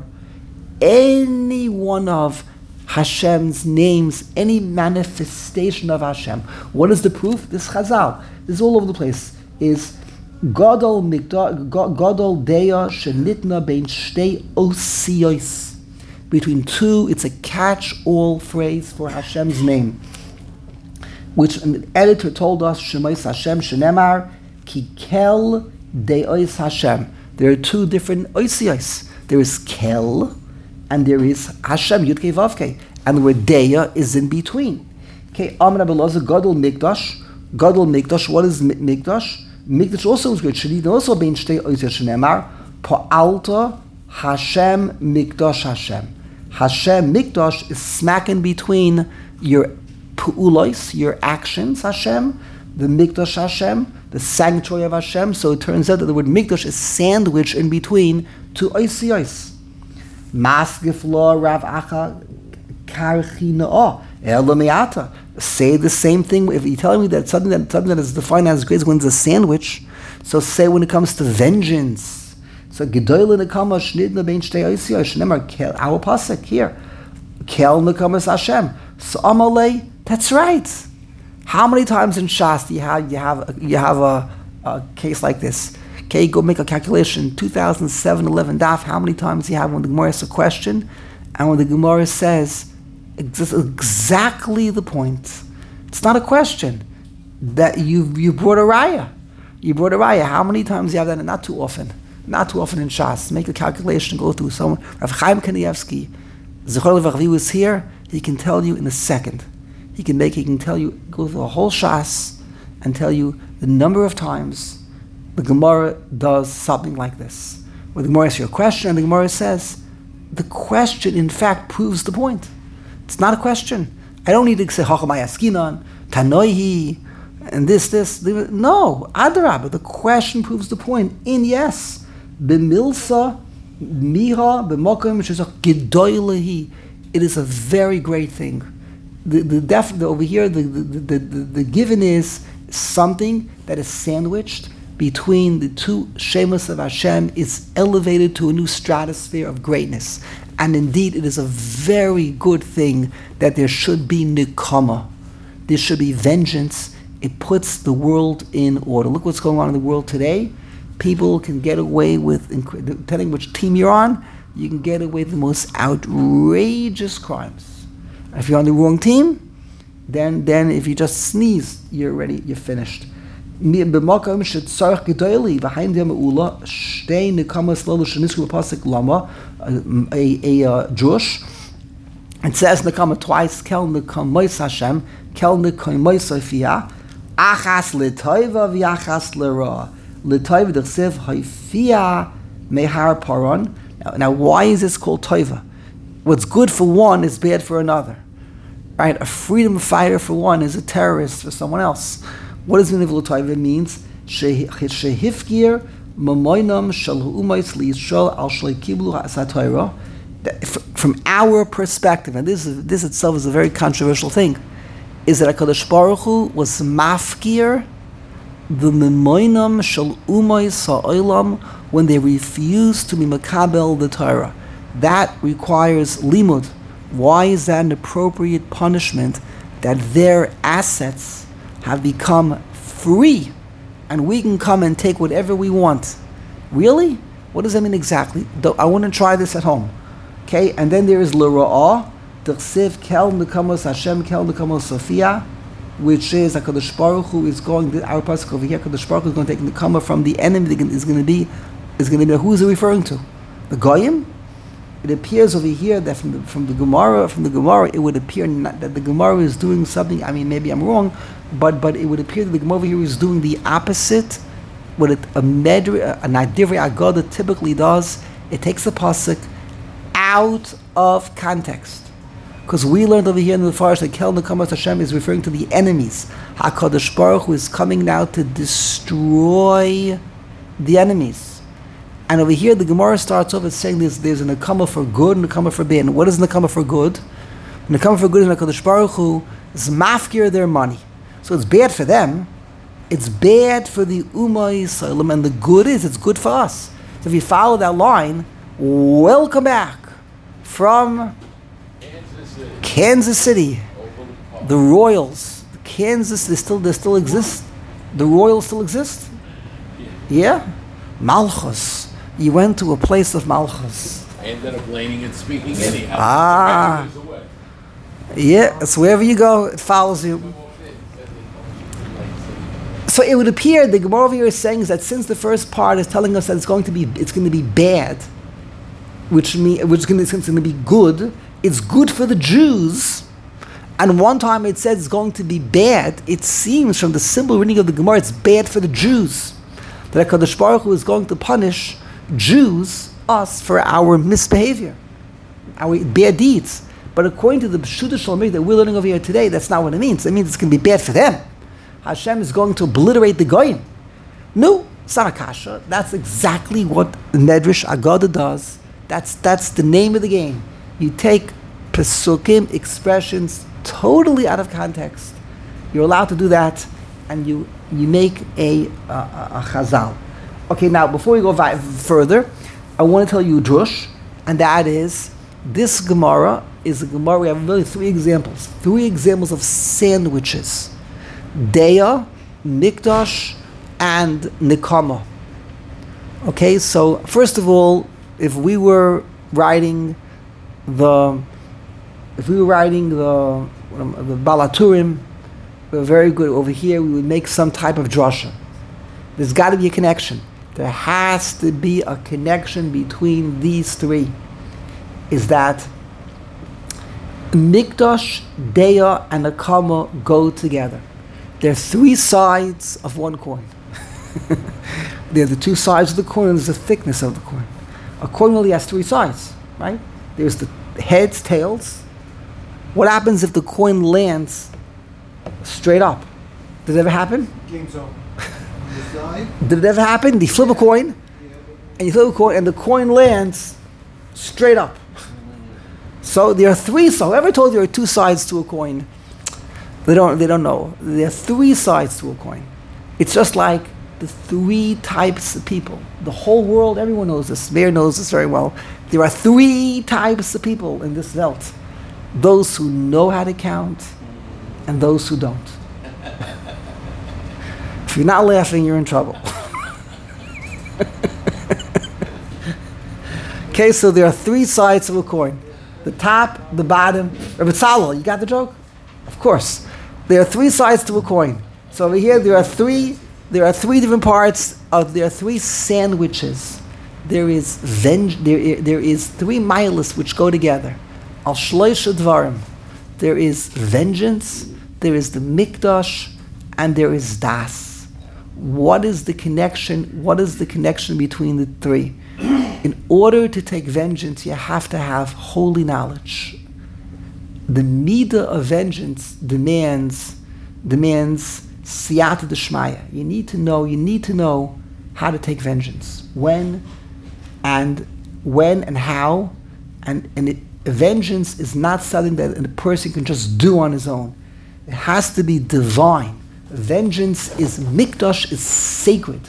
any one of Hashem's names, any manifestation of Hashem. What is the proof? This Chazal, this is all over the place, is Gadol Mikda, Gadol Deya Shenitna Bein Shtei Osiyos. Between two, it's a catch-all phrase for Hashem's name, which an editor told us, Shemais Hashem Shenemar Ki Kel De'os Hashem. There are two different Osiyos. There is Kel, and there is Hashem, Yud Kei Vav Kei. And the word Deya is in between. Okay, Amar Abelazar, Gadol Mikdash. Gadol Mikdash, what is Mikdash? Mikdash also is good. Shenit also bein shtei oiseh shenemar, Pa'alta Hashem Mikdash Hashem. Hashem Mikdash is smack in between your pu'ulos, your actions, Hashem, the Mikdash Hashem, the sanctuary of Hashem. So it turns out that the word Mikdash is sandwiched in between two oisiyos. Masgif lo Rav Acha Karchina'ah Elameata. Say the same thing. If you're telling me that something that something that is defined as grace when it's a sandwich, so say when it comes to vengeance. So Gedoyle Nekama Shnidna Bein Shtei Oisiyos Shnemar Kel. Our pasuk here, Kel Nekamas Hashem. So Amalei, that's right. How many times in Shas do you have you have a, you have a, a case like this? Okay, go make a calculation. two thousand seven eleven daf. How many times do you have when the Gemara asks a question, and when the Gemara says ex- exactly the point? It's not a question that you you brought a raya. You brought a raya. How many times do you have that? And not too often. Not too often in Shas. Make a calculation. Go through someone. Rav Chaim Kanievsky, Zechor Levach, was here. He can tell you in a second. He can make. He can tell you. Go through a whole Shas and tell you the number of times the Gemara does something like this. Where the Gemara asks you a question, and the Gemara says, the question in fact proves the point. It's not a question. I don't need to say Hachamay Askinan, Tanoihi, and this, this. No, Adarabah. The question proves the point. In yes, b'milsa miha b'mokim shezach gedoylehi. It is a very great thing. The the, def, the over here the the, the the the given is something that is sandwiched between the two Shemos of Hashem is elevated to a new stratosphere of greatness. And indeed, it is a very good thing that there should be nikama. There should be vengeance. It puts the world in order. Look what's going on in the world today. People can get away with, depending which team you're on, you can get away with the most outrageous crimes. If you're on the wrong team, then then if you just sneeze, you're ready, you're finished. B'makom shetzarich gedoyli v'haim dem ula shtei nekamas lolu shenisku b'pasik lama a a uh, Jewish. It says nekama twice. Kel nekamois Hashem, kel nekamois Sophia, achas l'toiva v'achas l'ra. L'toiva d'chsev haifia mehar paron. Now, why is this called toiva? What's good for one is bad for another. Right? A freedom fighter for one is a terrorist for someone else. What does Nivul Toiva means? Shehifgir mamoinam shel hu'umais liyishol al shlei kiblu ha'asatayra. From our perspective, and this is, this itself is a very controversial thing, is that HaKadosh Baruch Hu was mafgir the mamoinam shel umais ha'olam when they refused to be makabel the Torah. That requires limud. Why is that an appropriate punishment that their assets have become free and we can come and take whatever we want? Really? What does that mean exactly? I want to try this at home. Okay, and then there is l'ra'ah, t'chsev kel nekamos Hashem kel nekamos Sophia, which is HaKadosh Baruch Hu is going, our pasuk over here, HaKadosh Baruch Hu is going to take nekama from the enemy. Is going to be, is going to be, who is it referring to? The Goyim? It appears over here that from the, from the Gemara, from the Gemara, it would appear not, that the Gemara is doing something. I mean, maybe I'm wrong, but but it would appear that the Gemara over here is doing the opposite. What it, a medri, a Nadivri Agada typically does, it takes the pasuk out of context, because we learned over here in the Farish that Kel Nekamas Hashem is referring to the enemies. HaKadosh Baruch Hu is coming now to destroy the enemies. And over here, the Gemara starts off as saying there's, there's a nekama for good and a nekama for bad. And what is nekama for good? Nekama for good is HaKadosh Baruch Hu is mafkir their money. So it's bad for them. It's bad for the Ummah Yisraelim. And the good is, it's good for us. So if you follow that line, welcome back from Kansas City. Kansas City. The Royals. Kansas, they still, they still exist. The Royals still exist? Yeah? Malchus. You went to a place of Malchus. I ended up learning and speaking anyhow. Ah. The away. Yeah, it's wherever you go, it follows you. So it would appear the Gemara over here is saying is that since the first part is telling us that it's going to be it's going to be bad, which mean which is going to, it's going to be good, it's good for the Jews. And one time it says it's going to be bad. It seems from the simple reading of the Gemara, it's bad for the Jews. That HaKadosh Baruch Hu is going to punish Jews, us, for our misbehavior, our bad deeds. But according to the Pshuta Shalomit that we're learning over here today, that's not what it means. It means it's going to be bad for them. Hashem is going to obliterate the Goyim. No, it's not a kasha. That's exactly what the Medrash Agada does. That's that's the name of the game. You take Pesukim expressions totally out of context. You're allowed to do that, and you you make a, a, a chazal. Okay, now before we go vi- further, I want to tell you a drush, and that is, this Gemara is a Gemara, we have really three examples. Three examples of sandwiches. Deya, Mikdash, and Nikama. Okay, so first of all, if we were writing the, if we were writing the the Balaturim, we're very good over here. We would make some type of drasha. There's got to be a connection. There has to be a connection between these three. Is that Mikdash, Deya, and Akama go together. They're three sides of one coin. They're the two sides of the coin, and there's the thickness of the coin. A coin only has three sides, right? There's the heads, tails. What happens if the coin lands straight up? Did it ever happen? Game's over. On the side, Did it ever happen? You flip a coin, and you flip a coin, and the coin lands straight up. So there are three. So whoever told you there are two sides to a coin, they don't. They don't know. There are three sides to a coin. It's just like the three types of people. The whole world, everyone knows this. Meir knows this very well. There are three types of people in this Welt: those who know how to count, and those who don't. If you're not laughing, you're in trouble. Okay, so there are three sides of a coin. The top, the bottom. Rabbi Tzalel, you got the joke? Of course. There are three sides to a coin. So over here, there are three. There are three different parts. Of there are three sandwiches. There is venge. There, i- there is three milas which go together. Al shloisha dvarim. There is vengeance. There is the mikdash, and there is das. What is the connection? What is the connection between the three? In order to take vengeance, you have to have holy knowledge. The midah of vengeance demands demands siyata d'shmaya. You need to know. You need to know how to take vengeance. When, and when and how, and and it, vengeance is not something that a person can just do on his own. It has to be divine. Vengeance is mikdash, is sacred.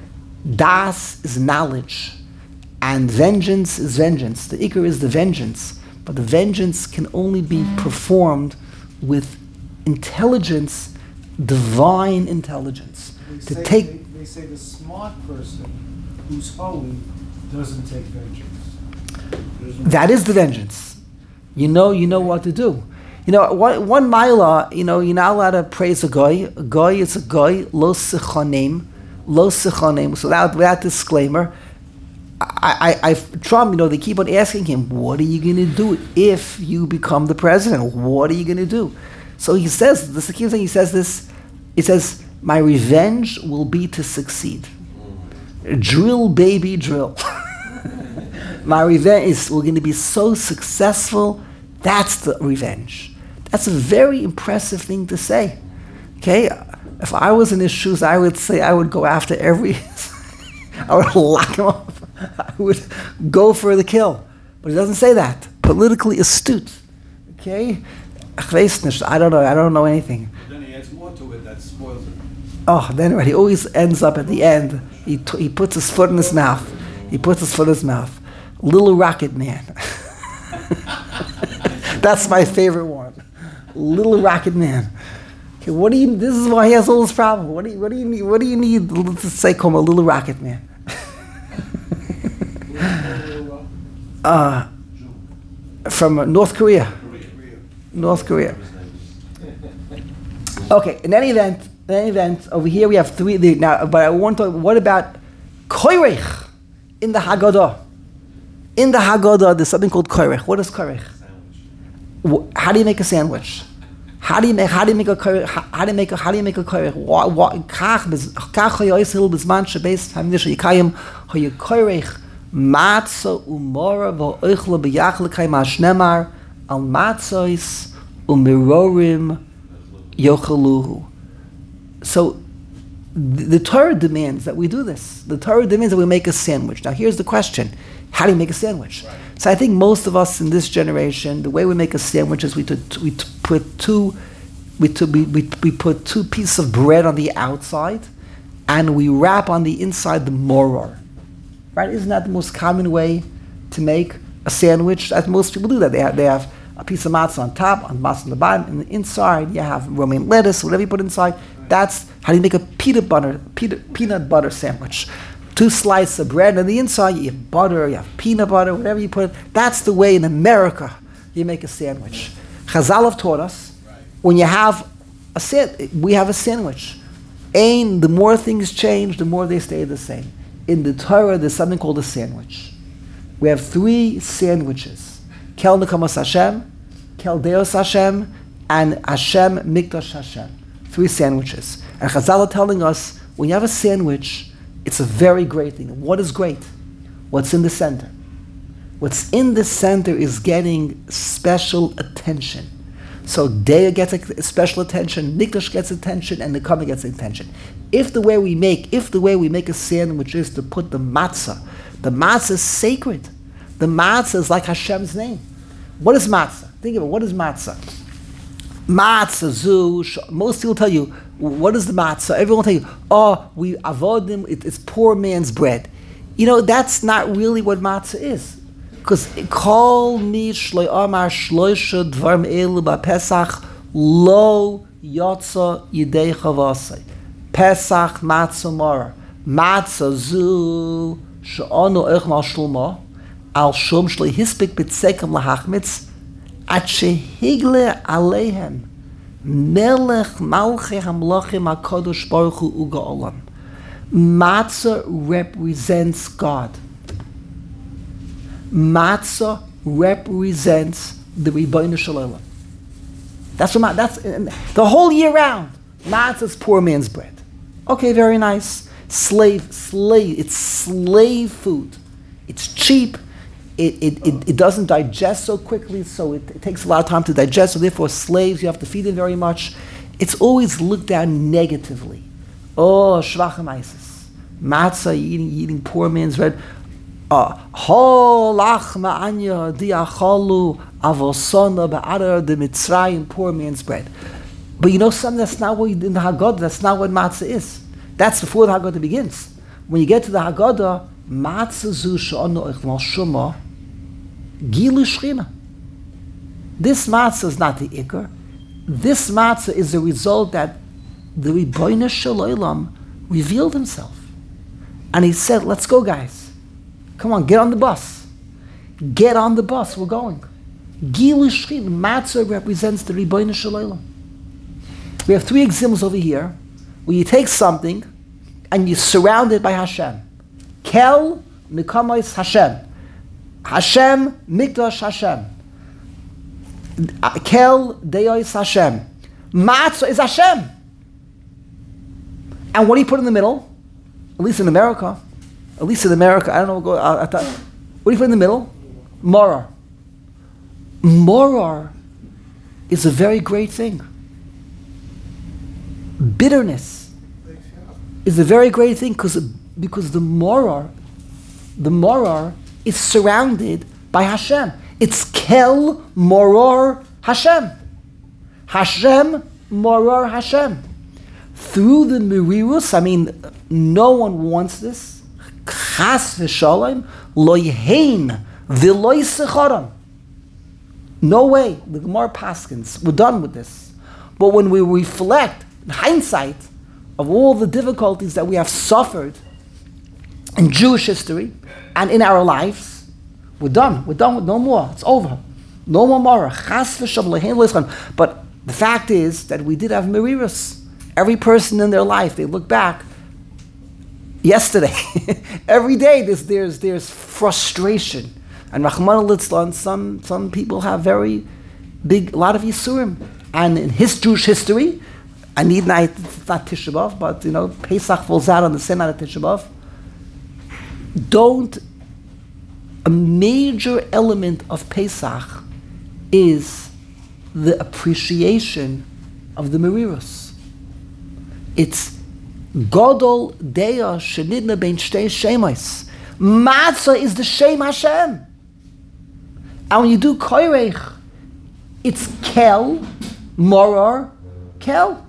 Das is knowledge. And vengeance is vengeance. The ikar is the vengeance. But the vengeance can only be performed with intelligence, divine intelligence. They To say, take they, they say the smart person who's holy doesn't take vengeance. that is the vengeance. You know, you know what to do. You know, one, one mila, you know, you're not allowed to praise a guy. A guy is a guy, lo sichanem, lo sichanem. So without, without disclaimer, I, I, I, Trump, you know, they keep on asking him, what are you going to do if you become the president? What are you going to do? So he says, the keeps saying, he says this, he says, my revenge will be to succeed. Drill, baby, drill. My revenge is, we're going to be so successful. That's the revenge. That's a very impressive thing to say. Okay? If I was in his shoes, I would say I would go after every, I would lock him up. I would go for the kill. But he doesn't say that. Politically astute. Okay? I don't know. I don't know anything. Then he adds more to it that spoils it. Oh, then right, he always ends up at the end. He t- he puts his foot in his mouth. He puts his foot in his mouth. Little Rocket Man. That's my favorite one. Little Rocket Man. Okay, what do you? This is why he has all this problem. What do you? What do you need? What do you need to say? Call him a Little Rocket Man. uh, from uh, North Korea. North Korea. Okay. In any event, in any event, over here we have three. The, now, but I want to. What about koirech in the Haggadah? In the Haggadah, there's something called koirech. What is koirech? How do you make a sandwich? How do you make? How do you make a koirech? How do you make a? How do you make a koirech? What? What? Kach bez kach hoyoysil bezman shebeis hamidish yikayim hoy koirech matzah umora v'oichle b'yachle kayim hashnemar al matzois umirorim yocheluhu. So the, the Torah demands that we do this. The Torah demands that we make a sandwich. Now here's the question: how do you make a sandwich? Right. So I think most of us in this generation, the way we make a sandwich is we t- we t- put two we, t- we, we we put two pieces of bread on the outside, and we wrap on the inside the moror. Right? Isn't that the most common way to make a sandwich? As most people do that. They have they have a piece of matzah on top, on matzah on the bottom, and the inside you have romaine lettuce, whatever you put inside. That's how do you make a peanut butter peanut, peanut butter sandwich. Two slices of bread, and on the inside you have butter, you have peanut butter, whatever you put. That's the way in America you make a sandwich. Chazal have taught us, when you have a sa- we have a sandwich. Ain, the more things change, the more they stay the same. In the Torah, there's something called a sandwich. We have three sandwiches. Kel Nekamas Hashem, Kel Deos Hashem, and Hashem Mikdash Hashem. Three sandwiches. And Chazal are telling us, when you have a sandwich, it's a very great thing. What is great? What's in the center? What's in the center is getting special attention. So Dea gets a special attention, Mikdash gets attention, and the Nekamas gets attention. If the way we make, if the way we make a sandwich is to put the matzah, the matzah is sacred. The matzah is like Hashem's name. What is matzah? Think of it. What is matzah? Matzah, zu, most people tell you, what is the matzah? Everyone will tell you, oh, we avodim, it, it's poor man's bread. You know, that's not really what matzah is. Because kol mi shloi amar shloisha dvarim elu ba'pesach lo yotza yidei chavasai. Pesach matzah mara. Matzah zu she'onu echmal shloma al shum shloi hispik b'tzekem lahachmitz at shehigle aleihem melech malchei hamlachim hakadosh baruch hu u'ga'olam. Matzah represents God. Matzah represents the Ribono Shel Olam. That's what that's the whole year round. Matzah is poor man's bread. Okay, very nice. Slave, slave. It's slave food. It's cheap. It it, it, it doesn't digest so quickly, so it, it takes a lot of time to digest. So therefore, slaves, you have to feed them very much. It's always looked down negatively. Oh, shvachem isis. Matzah, eating eating poor man's bread. Hol achma anya diachalu avosona ba'adar de Mitzrayim, poor man's bread. But you know something, that's not what in the Haggadah, that's not what matzah is. That's before the Haggadah begins. When you get to the Haggadah, matzah zu she'anu echmal shuma gilu shchina. This matzah is not the ikar. This matzah is the result that the Ribono Shel Olam revealed himself. And he said, let's go guys. Come on, get on the bus. Get on the bus, we're going. Gilu Shchina, matzah represents the Ribono Shel Olam. We have three examples over here where you take something and you surround it by Hashem. Kel Nekamas Hashem. Hashem Mikdash Hashem. Kel Deos Hashem. Matzah is Hashem. And what do you put in the middle? At least in America. At least in America, I don't know. Go, I, I thought, what do you put in the middle? Morar. Morar is a very great thing. Bitterness is a very great thing because because the morar, the morar is surrounded by Hashem. It's kel morar Hashem. Hashem morar Hashem. Through the merirus, I mean, no one wants this. Chas v'shalom lo yehein v'lo yisecharam. No way. The Gemara paskins. We're done with this. But when we reflect, in hindsight, of all the difficulties that we have suffered in Jewish history and in our lives, we're done. We're done with no more. It's over. No more mara. Chas v'shalom lo yehein v'lo yisecharam. But the fact is that we did have merirus. Every person in their life, they look back. Yesterday, every day there's there's there's frustration, and Rahman al-Litzlan, some some people have very big, a lot of Yisurim, and in his Jewish history, I need not it's not Tisha B'Av, but you know Pesach falls out on the same night of Tisha B'Av. Don't a major element of Pesach is the appreciation of the merirus. It's Godol Deya Shenidna Ben Shtei Shemais. Matzah is the Shem Hashem. And when you do Koyrech, it's Kel, Morar, Kel.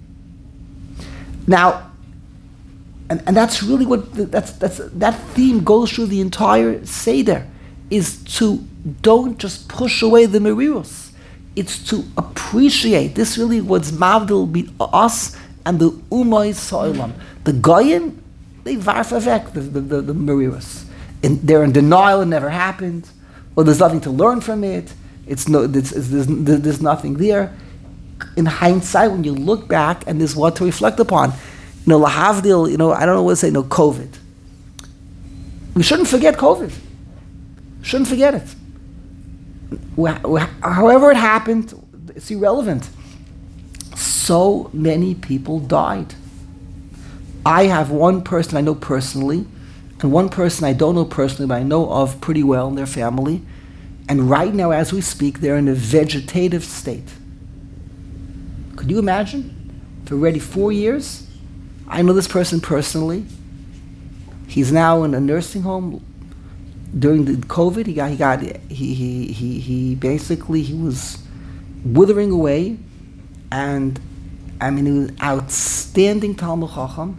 Now, and, and that's really what, that's, that's, that theme goes through the entire Seder, is to don't just push away the merirus. It's to appreciate. This really what's mavdil be us and the Umay So'ilam. The Goyim, they varf avek, the, the, the, the Mariras. And they're in denial, it never happened, or there's nothing to learn from it, it's no, it's, it's, there's, there's nothing there. In hindsight, when you look back, and there's what to reflect upon. You know, lahavdil, you know, I don't know what to say, no, COVID. We shouldn't forget COVID. Shouldn't forget it. However it happened, it's irrelevant. So many people died. I have one person I know personally, and one person I don't know personally, but I know of pretty well in their family. And right now, as we speak, they're in a vegetative state. Could you imagine? For already four years, I know this person personally. He's now in a nursing home. During the COVID, he got he got he he he, he basically he was withering away, and I mean he was outstanding Talmud Chacham,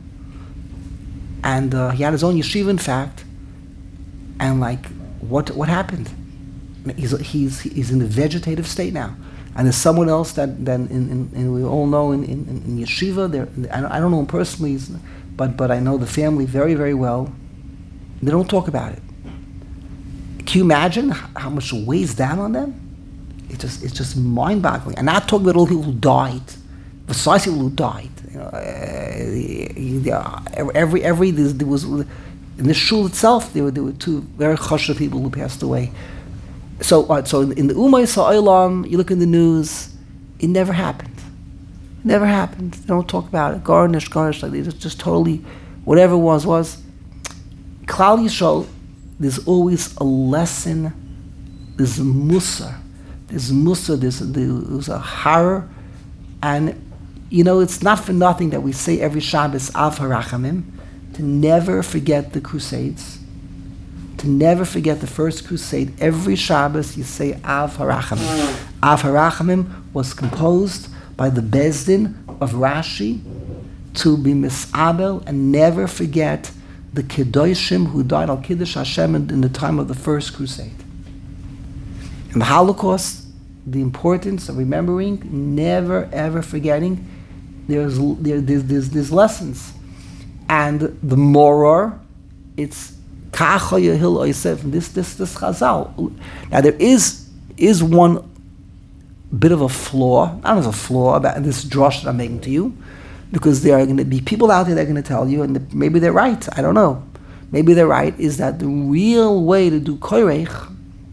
and uh, he had his own yeshiva, in fact. And like, what what happened? He's he's he's in a vegetative state now. And there's someone else that then in, in, in we all know in, in, in yeshiva. There, I don't, I don't know him personally, but but I know the family very very well. They don't talk about it. Can you imagine how much weighs down on them? It's just it's just mind-boggling. And not talking about all the people who died, besides people who died. You know, uh, every every there, there was in the shul itself there were there were two very chashuv people who passed away. So, uh, so in the Umay Sa'ilam, you look in the news, it never happened. It never happened. They don't talk about it. Garnish, garnish, like it's just totally, whatever it was, was. Klal Yisrael, there's always a lesson, there's Musar, there's Musar, there's, there's a horror, and, you know, it's not for nothing that we say every Shabbos, Av HaRachamim, to never forget the Crusades. To never forget the first crusade. Every Shabbos you say Av HaRachamim. Av HaRachamim was composed by the Bezdin of Rashi to be misabel and never forget the Kedoshim who died al Kiddush Hashem in the time of the first crusade. In the Holocaust, the importance of remembering, never ever forgetting, there's there, there's, there's, there's lessons. And the Moror, it's this this this Chazal. Now there is is one bit of a flaw. I don't know if it's a flaw about this drush that I'm making to you, because there are going to be people out there that are going to tell you, and maybe they're right. I don't know. Maybe they're right. Is that the real way to do koirech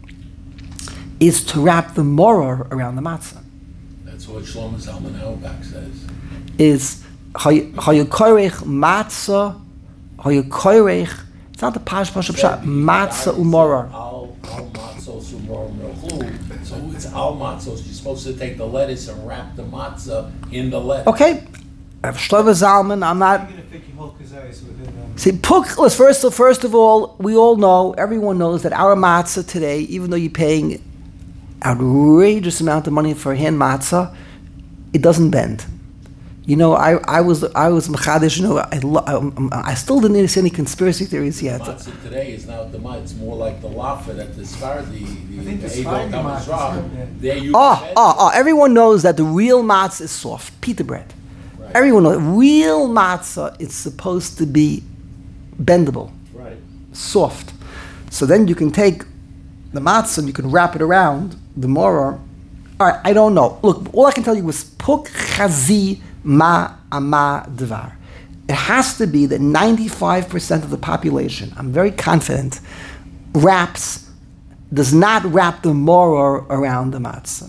is to wrap the moror around the matzah? That's what Shlomo Zalman Auerbach says. Is hayakoirech matzah hayakoirech. It's not the pash pash pshat. Matzah umoror. Al al matzos umoror mechlu. So it's al matzos. You're supposed to take the lettuce and wrap the matzah in the lettuce. Okay, Shlomo Zalman. I'm not. You're gonna pick your whole kazayas within them. See, puk. Let's first. First of all, we all know. Everyone knows that our matzah today, even though you're paying outrageous amount of money for hand matzah, it doesn't bend. You know, I, I was I was machadish. You know, I, I, I still didn't see any conspiracy theories yet. Matzah today is not the matzah. It's more like the lafa that the Sfardi, the I think the the Sfardi Edo matzah is Kamazrah, good, they use Oh, vegetables. oh, oh! Everyone knows that the real matzah is soft, pita bread. Right. Everyone knows real matzah. It's supposed to be bendable, Right. soft. So then you can take the matzah and you can wrap it around the moror. All right, I don't know. Look, all I can tell you was puk chazi ma ama dvar. It has to be that ninety-five percent of the population, I'm very confident, wraps, does not wrap the moror around the matzah.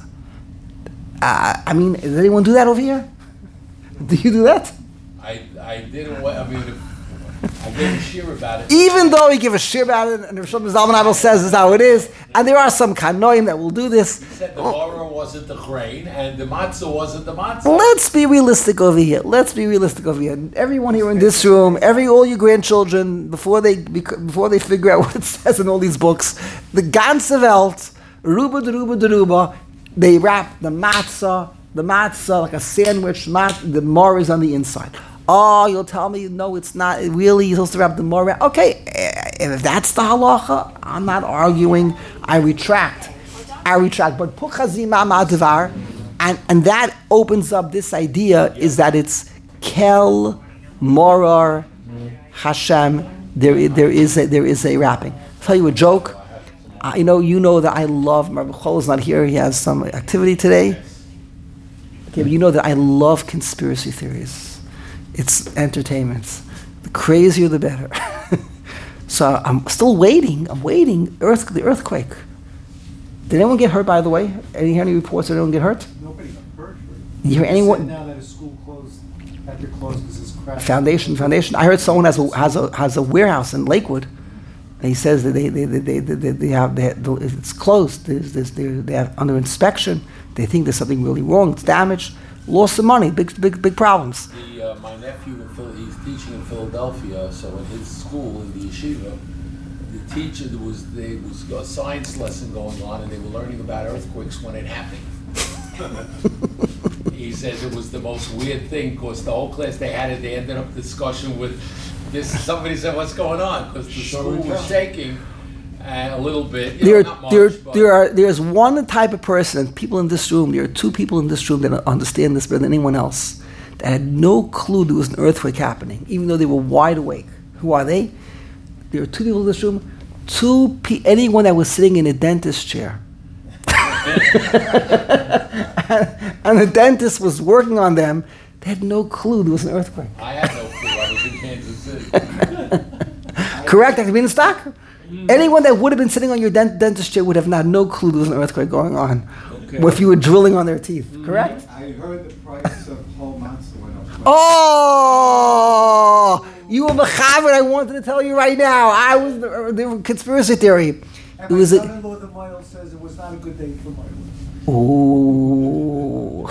Uh, I mean, does anyone do that over here? Do you do that? I I didn't. wa- I mean, if, I gave a shir about it. Even though we give a shir about it, and Rosh Zalman says this is how it is, and there are some kanoim that will do this. He said the moror wasn't the grain and the matzah wasn't the matzah. Let's be realistic over here. Let's be realistic over here. Everyone here in this room, every all your grandchildren, before they before they figure out what it says in all these books, the ganze Welt, ruba de ruba de ruba, they wrap the matzah, the matzah like a sandwich. Mat, the more is on the inside. Oh, you'll tell me no, it's not. It really, you're supposed to wrap the more. Around. Okay, if that's the halacha, I'm not arguing. I retract. I retract. But puchazima ma'advar, and and that opens up this idea is that it's Kel Morar Hashem. There, there is a, there is a wrapping. I'll tell you a joke. I know you know that I love. Rabbi Chol is not here. He has some activity today. Okay, but you know that I love conspiracy theories. It's entertainment. The crazier, the better. So I'm still waiting. I'm waiting. Earth, the earthquake. Did anyone get hurt? By the way, any hear any reports? Did anyone get hurt? Nobody got hurt. You hear They anyone? said now that a school closed, had to close because it's crashed. Foundation, foundation. I heard someone has a has a has a warehouse in Lakewood, and he says that they they they they, they, they have they, it's closed. There's, there's, they're, they have under inspection. They think there's something really wrong. It's damaged. Lost some money. Big big big problems. The, uh, my nephew, in Phil- he's teaching in Philadelphia, so in his school, in the yeshiva, the teacher, there was, there was a science lesson going on, and they were learning about earthquakes when it happened. He says it was the most weird thing, because the whole class, they had it, they ended up discussion with this, somebody said, what's going on? Because the Show school and was tell. shaking uh, a little bit, you There, know, not much, there, but- there are there's one type of person, and people in this room. There are two people in this room that understand this better than anyone else. That had no clue there was an earthquake happening, even though they were wide awake. Who are they? There are two people in this room. Two pe- anyone that was sitting in a dentist chair, and the dentist was working on them. They had no clue there was an earthquake. I had no clue, I was in Kansas City. Correct? That could be in stock. Anyone that would have been sitting on your dent- dentist chair would have not no clue there was an earthquake going on. Okay. If you were drilling on their teeth. Correct? I heard the price of whole matzah went up. Oh, you were mechaber. I wanted to tell you right now. I was the, the conspiracy theory. And It my was a, son-in-law, the Moyle, says it was not a good day for Moyle. ooh.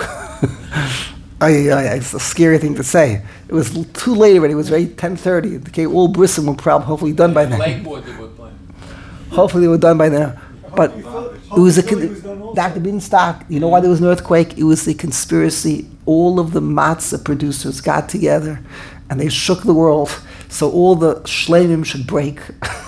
Ay, ay, ay, it's a scary thing to say. It was too late already. It was already ten thirty. Okay, all Brisson were probably hopefully done by then. Lakewood, they were playing. Hopefully they were done by then. But it was a Hopefully con- was done also. Doctor Bienstock. You know why there was an earthquake? It was the conspiracy. All of the matzah producers got together, and they shook the world. So all the shleimim should break.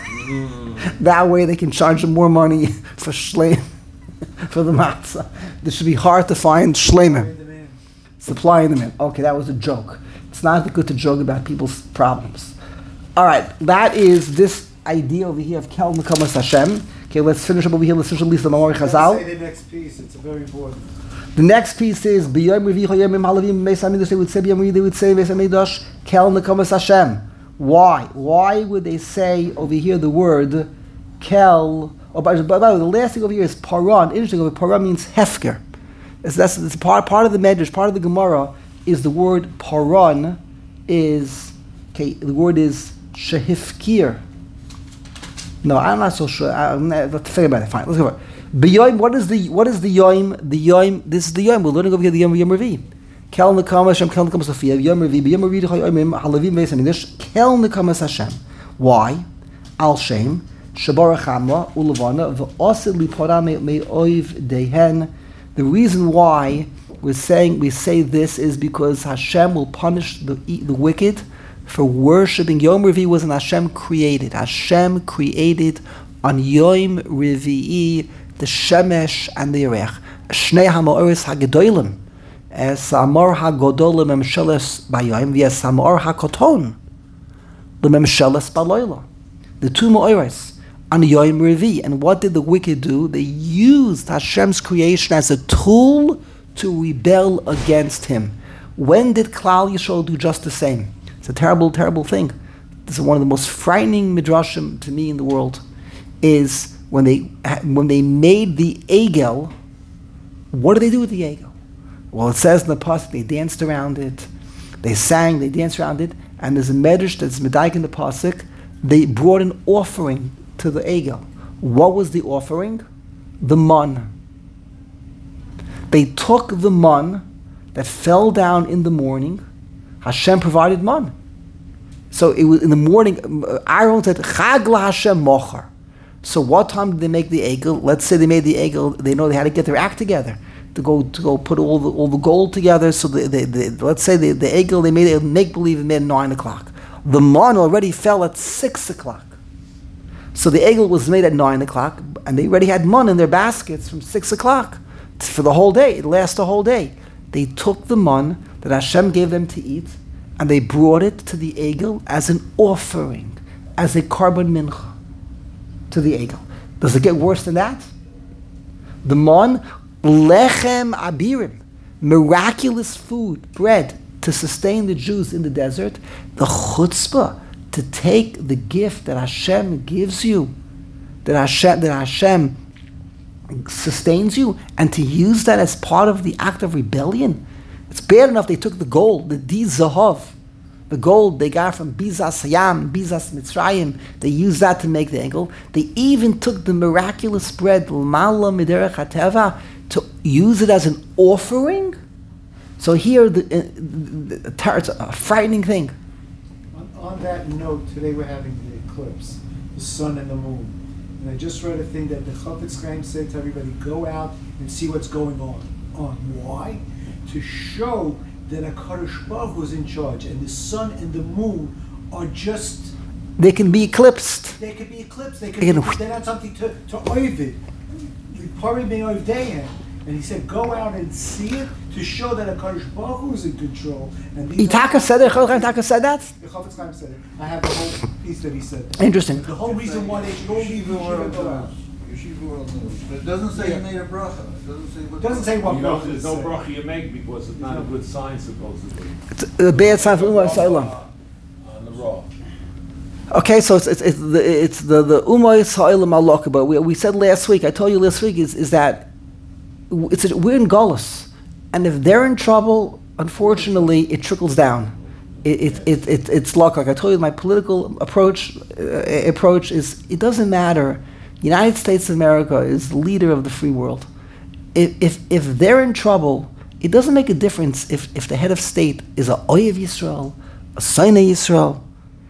That way they can charge them more money for shleim, for the matzah. This should be hard to find shleimim. Supply and demand. Okay, that was a joke. It's not good to joke about people's problems. All right, that is this idea over here of Kel Nekamas Hashem. Okay, let's finish up over here. Let's finish at least the Mamori Let's Chazal. say the next piece, it's very important. The next piece is B'yom Revi Chayim Halavim Beis Hamikdash. They would say B'yom Revi. They would say Beis Hamikdash Kel Nekamas Hashem. Why? Why would they say over here the word Kel? Oh, by, by, by the way, the last thing over here is Paran. Interesting. Paran means hefker. It's, that's it's part part of the Medrash, part of the Gemara is the word Paran is okay. The word is shehifkir. No, I'm not so sure. I'm not, let's think about it. Fine, let's go. For it. B'yoim, what is the what is the yom? The yom. This is the yom. We're learning over here the yom yom revi. Kel nekama Hashem, kel nekama Sophia. Yom revi. B'yom revi d'chayimim halavim veis hamidrash. Kel nekama Hashem. Why? Al shem shabarach hamla ulavana v'osid lipora me'oiv dehen. The reason why we're saying we say this is because Hashem will punish the the wicked for worshiping. Yom Revi was an Hashem created. Hashem created on Yom Revi'i the Shemesh and the Yerech. Shnei Ha'ma'oris HaGedolim. Es Amor HaGodolim Memsheles Bayom. V'es Amor HaKoton Lememsheles Baloila. The two Ma'oris on Yom Revi. And what did the wicked do? They used Hashem's creation as a tool to rebel against Him. When did Klal Yisrael do just the same? It's a terrible, terrible thing. This is one of the most frightening midrashim to me in the world. Is when they when they made the Egel. What did they do with the Egel? Well, it says in the pasuk they danced around it, they sang, they danced around it, and there's a medrash that's medaik in the pasuk. They brought an offering to the Egel. What was the offering? The man. They took the man that fell down in the morning. Hashem provided man. So it was in the morning. Aaron said, "Chag la Hashem mocher." So what time did they make the egel? Let's say they made the egel. They know they had to get their act together to go to go put all the all the gold together. So they, they, they, let's say the the egel they made it make believe it made nine o'clock. The man already fell at six o'clock. So the egel was made at nine o'clock, and they already had man in their baskets from six o'clock for the whole day. It lasts the whole day. They took the man that Hashem gave them to eat, and they brought it to the Egel as an offering, as a carbon mincha to the Egel. Does it get worse than that? The mon, lechem abirim, miraculous food, bread to sustain the Jews in the desert. The chutzpah to take the gift that Hashem gives you, that Hashem, that Hashem sustains you, and to use that as part of the act of rebellion. It's bad enough they took the gold, the di zahav, the gold they got from Bizas Hayam, Bizas Mitzrayim. They used that to make the egel. They even took the miraculous bread, L'mala Miderech HaTeva, to use it as an offering. So here, the, uh, the, the, it's a frightening thing. On, on that note, today we're having the eclipse, the sun and the moon. And I just read a thing that the Chafetz Chaim said to everybody, go out and see what's going on. On why? To show that HaKadosh Baruch Hu is in charge, and the sun and the moon are just... They can be eclipsed. They can be eclipsed. They can They be, can- they're not something to, to Ovid. Pari being Ovideyan. And he said, go out and see it to show that HaKadosh Baruch Hu is in control. And these are- Itaka said it, Chafetz Chaim Itaka said that? The Chafetz Chaim said it. I have the whole piece that he said. Interesting. The whole reason why they should all leave Yeshiva Yeshiva World and go out. News. Yeshiva World News. But it doesn't say you made a bracha. It doesn't say what. It doesn't say what You know, bracha there's is no said. bracha you make because it's not a good sign supposedly. It's a bad sign for Ummah Yisrael. On the raw. Okay, so it's it's, it's the it's the the Ummah Yisrael Malaka. But we we said last week. I told you last week is is that it's a, we're in Golus, and if they're in trouble, unfortunately, it trickles down. It it it, it it's luck. Like I told you, my political approach uh, approach is it doesn't matter. United States of America is the leader of the free world. If if if they're in trouble, it doesn't make a difference if if the head of state is a Oyev Yisrael, a Sinai Yisrael.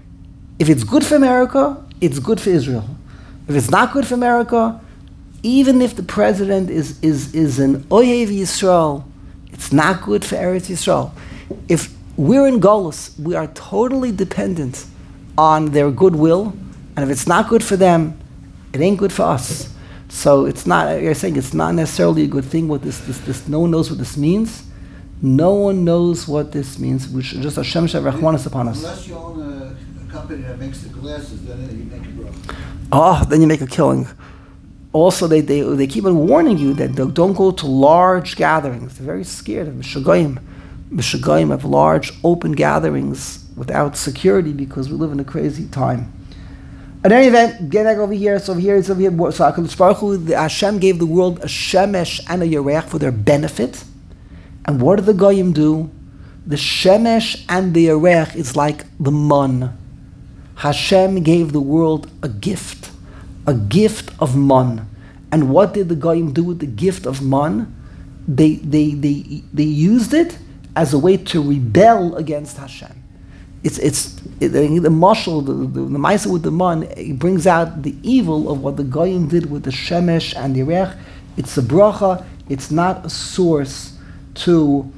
If it's good for America, it's good for Israel. If it's not good for America, even if the president is, is, is an Oyev Yisrael, it's not good for Eretz Yisrael. If we're in Golus, we are totally dependent on their goodwill, and if it's not good for them, it ain't good for us. So it's not, you're saying it's not necessarily a good thing what this, this, this no one knows what this means. No one knows what this means. We should just Hashem Shavachmanis upon us. Unless you own a, a company that makes the glasses, then you make a bracha. Oh, then you make a killing. Also, they, they, they keep on warning you that they don't go to large gatherings. They're very scared of Mishagayim. Mishagayim have large open gatherings without security because we live in a crazy time. At any event, get back over here. So over here, it's over here. So HaKadosh Baruch Hu, the Hashem gave the world a Shemesh and a Yerech for their benefit. And what did the Goyim do? The Shemesh and the Yerech is like the mun. Hashem gave the world a gift, a gift of mun. And what did the Goyim do with the gift of mun? They, they, they, they used it as a way to rebel against Hashem. It's, it's it, the mashal, the, the, the Maisa with the mun, it brings out the evil of what the Goyim did with the Shemesh and the Yerech. It's a bracha, it's not a source to,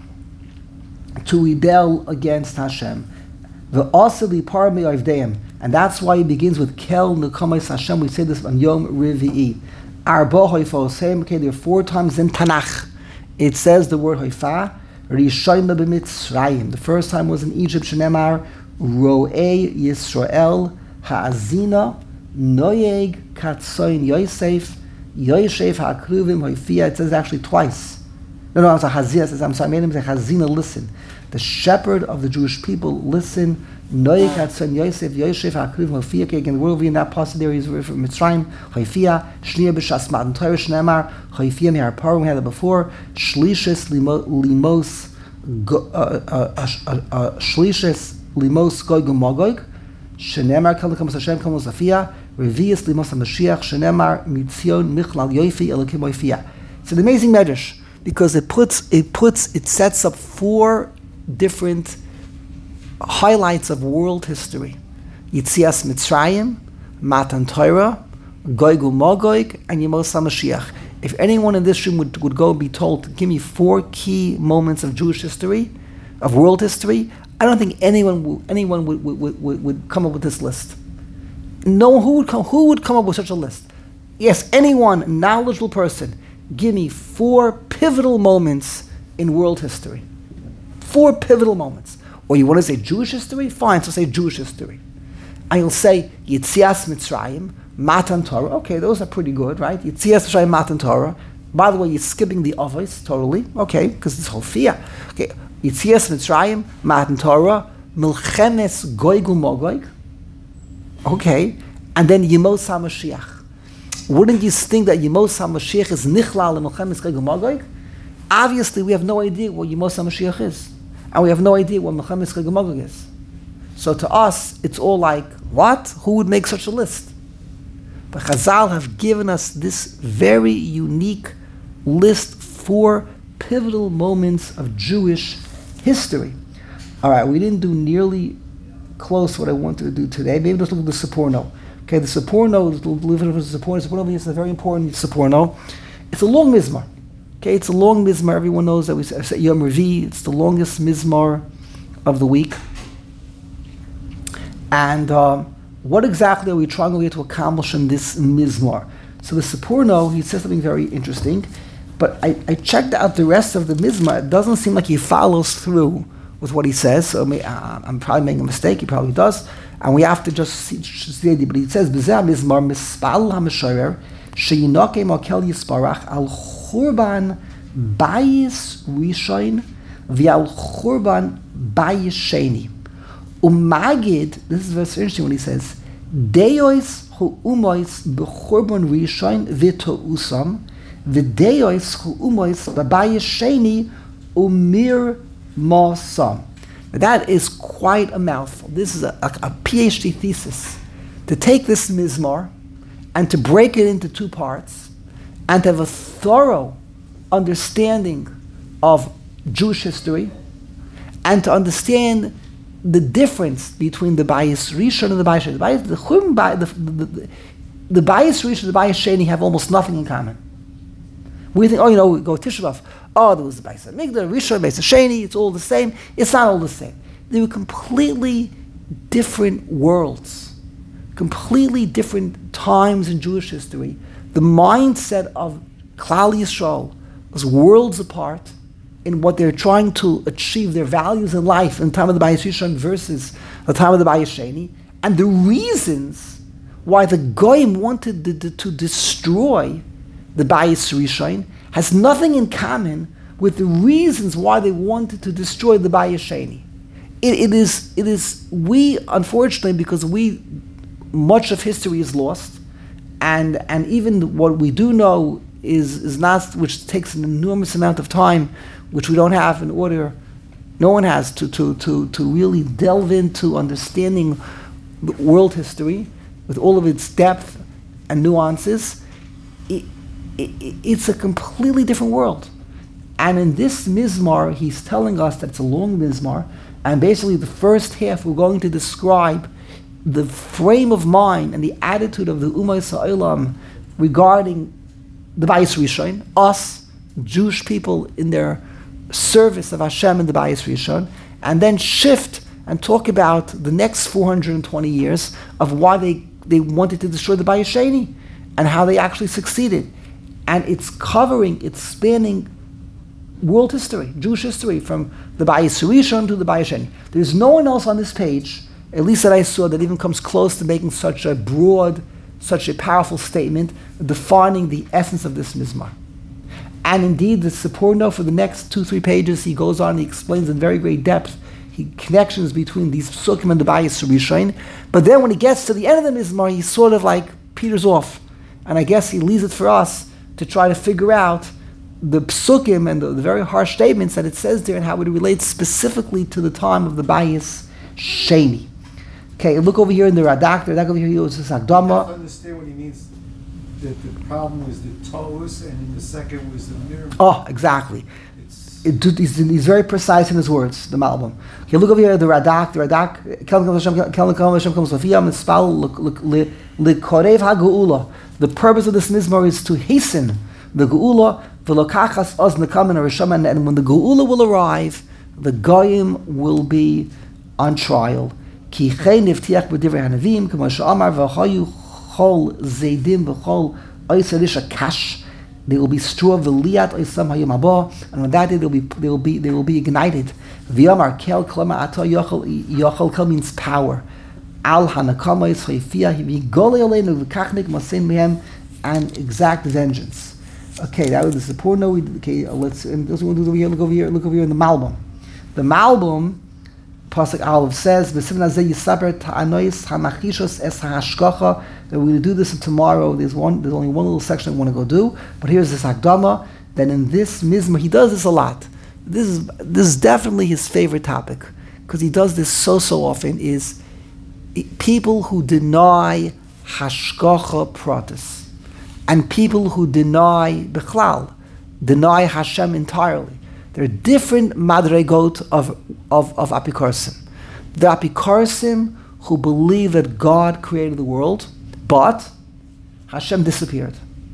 to rebel against Hashem. The asali parmi avdeim, and that's why he begins with kel nekamis Hashem. We say this on Yom Revi'i. Arba hoifosem. Okay, there are four times in Tanakh. It says the word hoifa. Rishayim b'Mitzrayim. The first time was in Egypt. Shenemar ro'ei Yisrael ha'azina noyeg katsoin Yosef Yosef ha'akruvim hoifia. It says actually twice. No, no, it's a hazina. It says, I'm sorry, I made him say hazina. Listen. The shepherd of the Jewish people, listen. Noyeg katsoin Yosef Yosef ha'akruvim hoifia. Okay, again, the word over in that passage there is from Mitzrayim. Hoifia shnia b'shas matan Torah shenemar hoifia mihar parim. We had it before. Shlishis limos shlishis limos goy gumagog. Shenemar kol nekamas Hashem kol Zafia. Revius limos HaMashiach. Shenemar mitzion michlal yofi elokim hoifia. It's an amazing medrash because it puts it puts it sets up four different highlights of world history: Yitzias Mitzrayim, Matan Torah, Goy Gumagog, and Yemos HaMashiach. If anyone in this room would, would go and be told, give me four key moments of Jewish history, of world history, I don't think anyone would, anyone would, would, would, would come up with this list. No, who would come? Who would come up with such a list? Yes, anyone, knowledgeable person, give me four pivotal moments in world history. Four pivotal moments. Or you want to say Jewish history? Fine, so say Jewish history. And you'll say Yitzias Mitzrayim, Matan Torah. Okay, those are pretty good, right? Yitzias Mitzrayim, Matan Torah. By the way, you're skipping the Avos totally. Okay, because it's Hofia. Okay, Yitzias Mitzrayim, Matan Torah, Milchemes Goig u'Mogog. Okay, and then Yemos HaMashiach. Wouldn't you think that Yemos HaMashiach is Nichlal and Milchemes Goig u'Mogog? Obviously, we have no idea what Yemos HaMashiach is. And we have no idea what Milchemes Goig u'Mogog is. So to us, it's all like, what? Who would make such a list? But Chazal have given us this very unique list for pivotal moments of Jewish history. All right, we didn't do nearly close what I wanted to do today. Maybe let's look at the Saporno. Okay, the Saporno, believe it or not, the Saporno, Saporno is a very important Saporno. It's a long mizmar. Okay, it's a long mizmar. Everyone knows that we say Yom Revi. It's the longest mizmar of the week. And um, what exactly are we trying to accomplish in this mizmar? So the Saporno, he says something very interesting, but I, I checked out the rest of the mizmar. It doesn't seem like he follows through with what he says. So may, uh, I'm probably making a mistake. He probably does, and we have to just see. see but he says, "B'zeh mizmar mispal ha'misharer sheyinoke mokel yisparach al churban bayis rishon v'al churban bayis sheni." Umagid, this is very interesting when he says, Deois hu'umois b'churban rishon v'to'usam v'deois hu'umois b'bayis sheni umir mosam. That is quite a mouthful. This is a, a, a PhD thesis. To take this mizmar and to break it into two parts and to have a thorough understanding of Jewish history and to understand the difference between the Bayis Rishon and the Bayis Sheni. The Bayis, the, Chum, the, the, the, the Bayis Rishon and the Bayis Sheni have almost nothing in common. We think, oh, you know, we go Tisha B'Av. Oh, there was the Bayis Hamikdash, Rishon, Bayis Sheni. It's all the same. It's not all the same. They were completely different worlds, completely different times in Jewish history. The mindset of Klal Yisrael was worlds apart in what they're trying to achieve, their values in life in the time of the Bayis Rishon versus the time of the Bayis Sheni, and the reasons why the Goyim wanted to, to, to destroy the Bayis Rishon has nothing in common with the reasons why they wanted to destroy the Bayis Sheni. It, it is, it is, we, unfortunately, because we, much of history is lost, and and even what we do know is, is not, which takes an enormous amount of time, which we don't have in order, no one has to, to, to, to really delve into understanding world history with all of its depth and nuances. It, it, it's a completely different world. And in this mizmar, he's telling us that it's a long mizmar, and basically the first half we're going to describe the frame of mind and the attitude of the Ummah Ha'olam regarding the Bayis Rishon, us, Jewish people in their service of Hashem in the Bayis Rishon, and then shift and talk about the next four hundred twenty years of why they, they wanted to destroy the Bayis Sheni and how they actually succeeded. And it's covering, it's spanning world history, Jewish history, from the Bayis Rishon to the Bayis Sheni. There's no one else on this page, at least that I saw, that even comes close to making such a broad, such a powerful statement, defining the essence of this mizmar. And indeed, the support note for the next two, three pages, he goes on, he explains in very great depth he, connections between these psukim and the Bayis Rishon. But then when he gets to the end of the mizmar, he sort of like peters off. And I guess he leaves it for us to try to figure out the psukim and the, the very harsh statements that it says there and how it relates specifically to the time of the Bayis Sheni. Okay, look over here in the Radak. The Radak over here uses I Akdama. don't understand what he means. That the problem was the toes, and in the second was the mirror. Oh, exactly. It's It, he's, he's very precise in his words, the Malbim. Okay, look over here at the Radak. The Radak. The purpose of this mizmar is to hasten the Geula. And when the Geula will arrive, the Goyim will be on trial. Ki chen niftiach b'divrei hanavim, k'mo she'amar v'chayu chol zeidim v'chol oisei risha kash. They will be straw v'liat oisam hayom haba, and on that day they will be they will be they will be ignited. V'yamar kel klama ata yochel yochel kel means power. Al hanakama is chayfiyah v'golei aleinu v'kachnik masin mehem and exact vengeance. Okay, that was the support. No, we okay. Let's and this one over here. Look over here. Look over here in the Malbim. The Malbim, Pasuk Aleph says, "V'simna zeh yisaber ta'anois hamachishos es hashgacha." That we're going to do this tomorrow. There's one. There's only one little section I want to go do. But here's this Hakdama. Then in this Mizmor, he does this a lot. This is this is definitely his favorite topic because he does this so so often. Is people who deny hashgacha pratis and people who deny bechlal, deny Hashem entirely. There are different madregot of of of apikorsim. The apikorsim who believe that God created the world, but Hashem disappeared.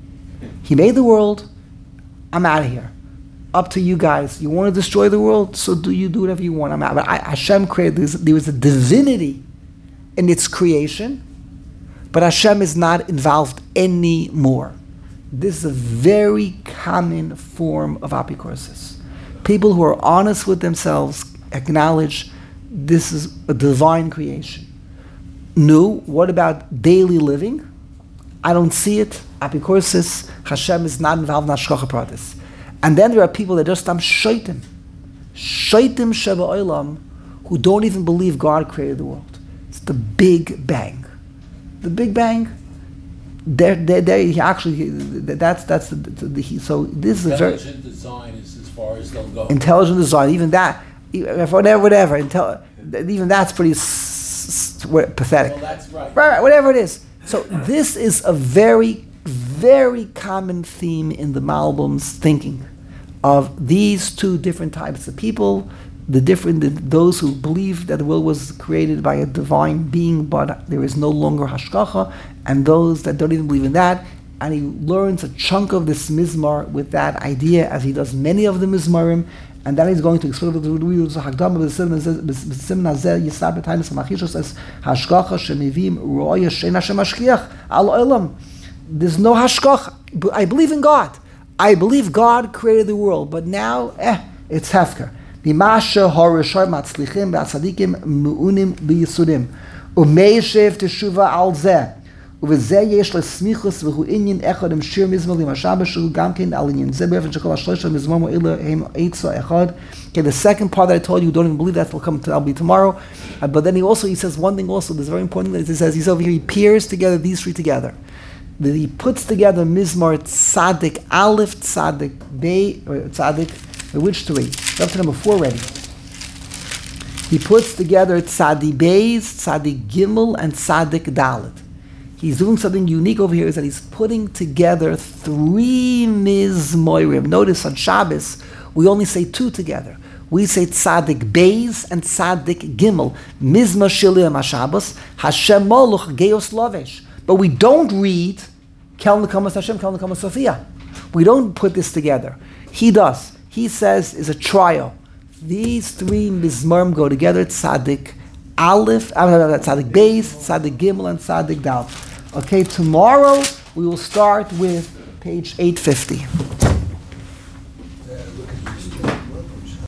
He made the world. I'm out of here. Up to you guys. You want to destroy the world, so do you do whatever you want. I'm out. But I, Hashem created this. There was a divinity in its creation, but Hashem is not involved anymore. This is a very common form of apikorsis. People who are honest with themselves acknowledge this is a divine creation. No, what about daily living? I don't see it. Apikorsis, Hashem is not involved in hashgacha pratis. And then there are people that just am shaitim, shaitim sheba olam, who don't even believe God created the world. It's the Big Bang. The Big Bang. There, there, there. He actually. That's that's the, the, the he, so this is a very Intelligent design is as far as they'll go. intelligent design. Even that, whatever, whatever. Intel, even that's pretty s- s- pathetic. Well, that's right. Right, right, whatever it is. So this is a very, very common theme in the Malbim's thinking of these two different types of people, the different the, those who believe that the world was created by a divine being, but there is no longer hashgacha, and those that don't even believe in that. And he learns a chunk of this mizmar with that idea, as he does many of the mizmarim. And then he's going to explain the Hakdama b'simna zeh yisar b'tainis hamachishos as hashgacha shemivim roya shein Hashem mashkiach al olam. There's no hashgacha. I believe in God. I believe God created the world, but now, eh, it's hefker. B'masha harishar matzlichim b'atzadikim mu'unim b'yisudim u'meishev teshuva al zeh. ובזה יש לסמיכוס והוא עניין אחד עם שיר מזמור למשאבה שהוא גם כן על עניין זה באופן שכל השלושה מזמור מועילה הם עצה אחד. Okay, the second part that I told you, don't even believe that, will come to, I'll be tomorrow. Uh, but then he also, he says one thing also that's very important, that he says, he's over here, he pairs together these three together. That he puts together Mizmor Tzadik Aleph, Tzadik Bey, or Tzadik, which three? We're up to number four already. He puts together Tzadik Beis, Tzadik Gimel, and Tzadik Dalet. He's doing something unique over here, is that he's putting together three Mizmorim. Notice on Shabbos, we only say two together. We say Tzadik Beis and Tzadik Gimel. Mizma Shilim HaShabbos, Hashem Moluch Geos Lovesh. But we don't read Kel Nekamas Hashem, Kel Nekamas Sophia. We don't put this together. He does. He says is a trio. These three Mizmorim go together, Tzadik Aleph, Tzadik Beis, Tzadik Gimel, and Tzadik Dal. Okay, tomorrow we will start with page eight fifty.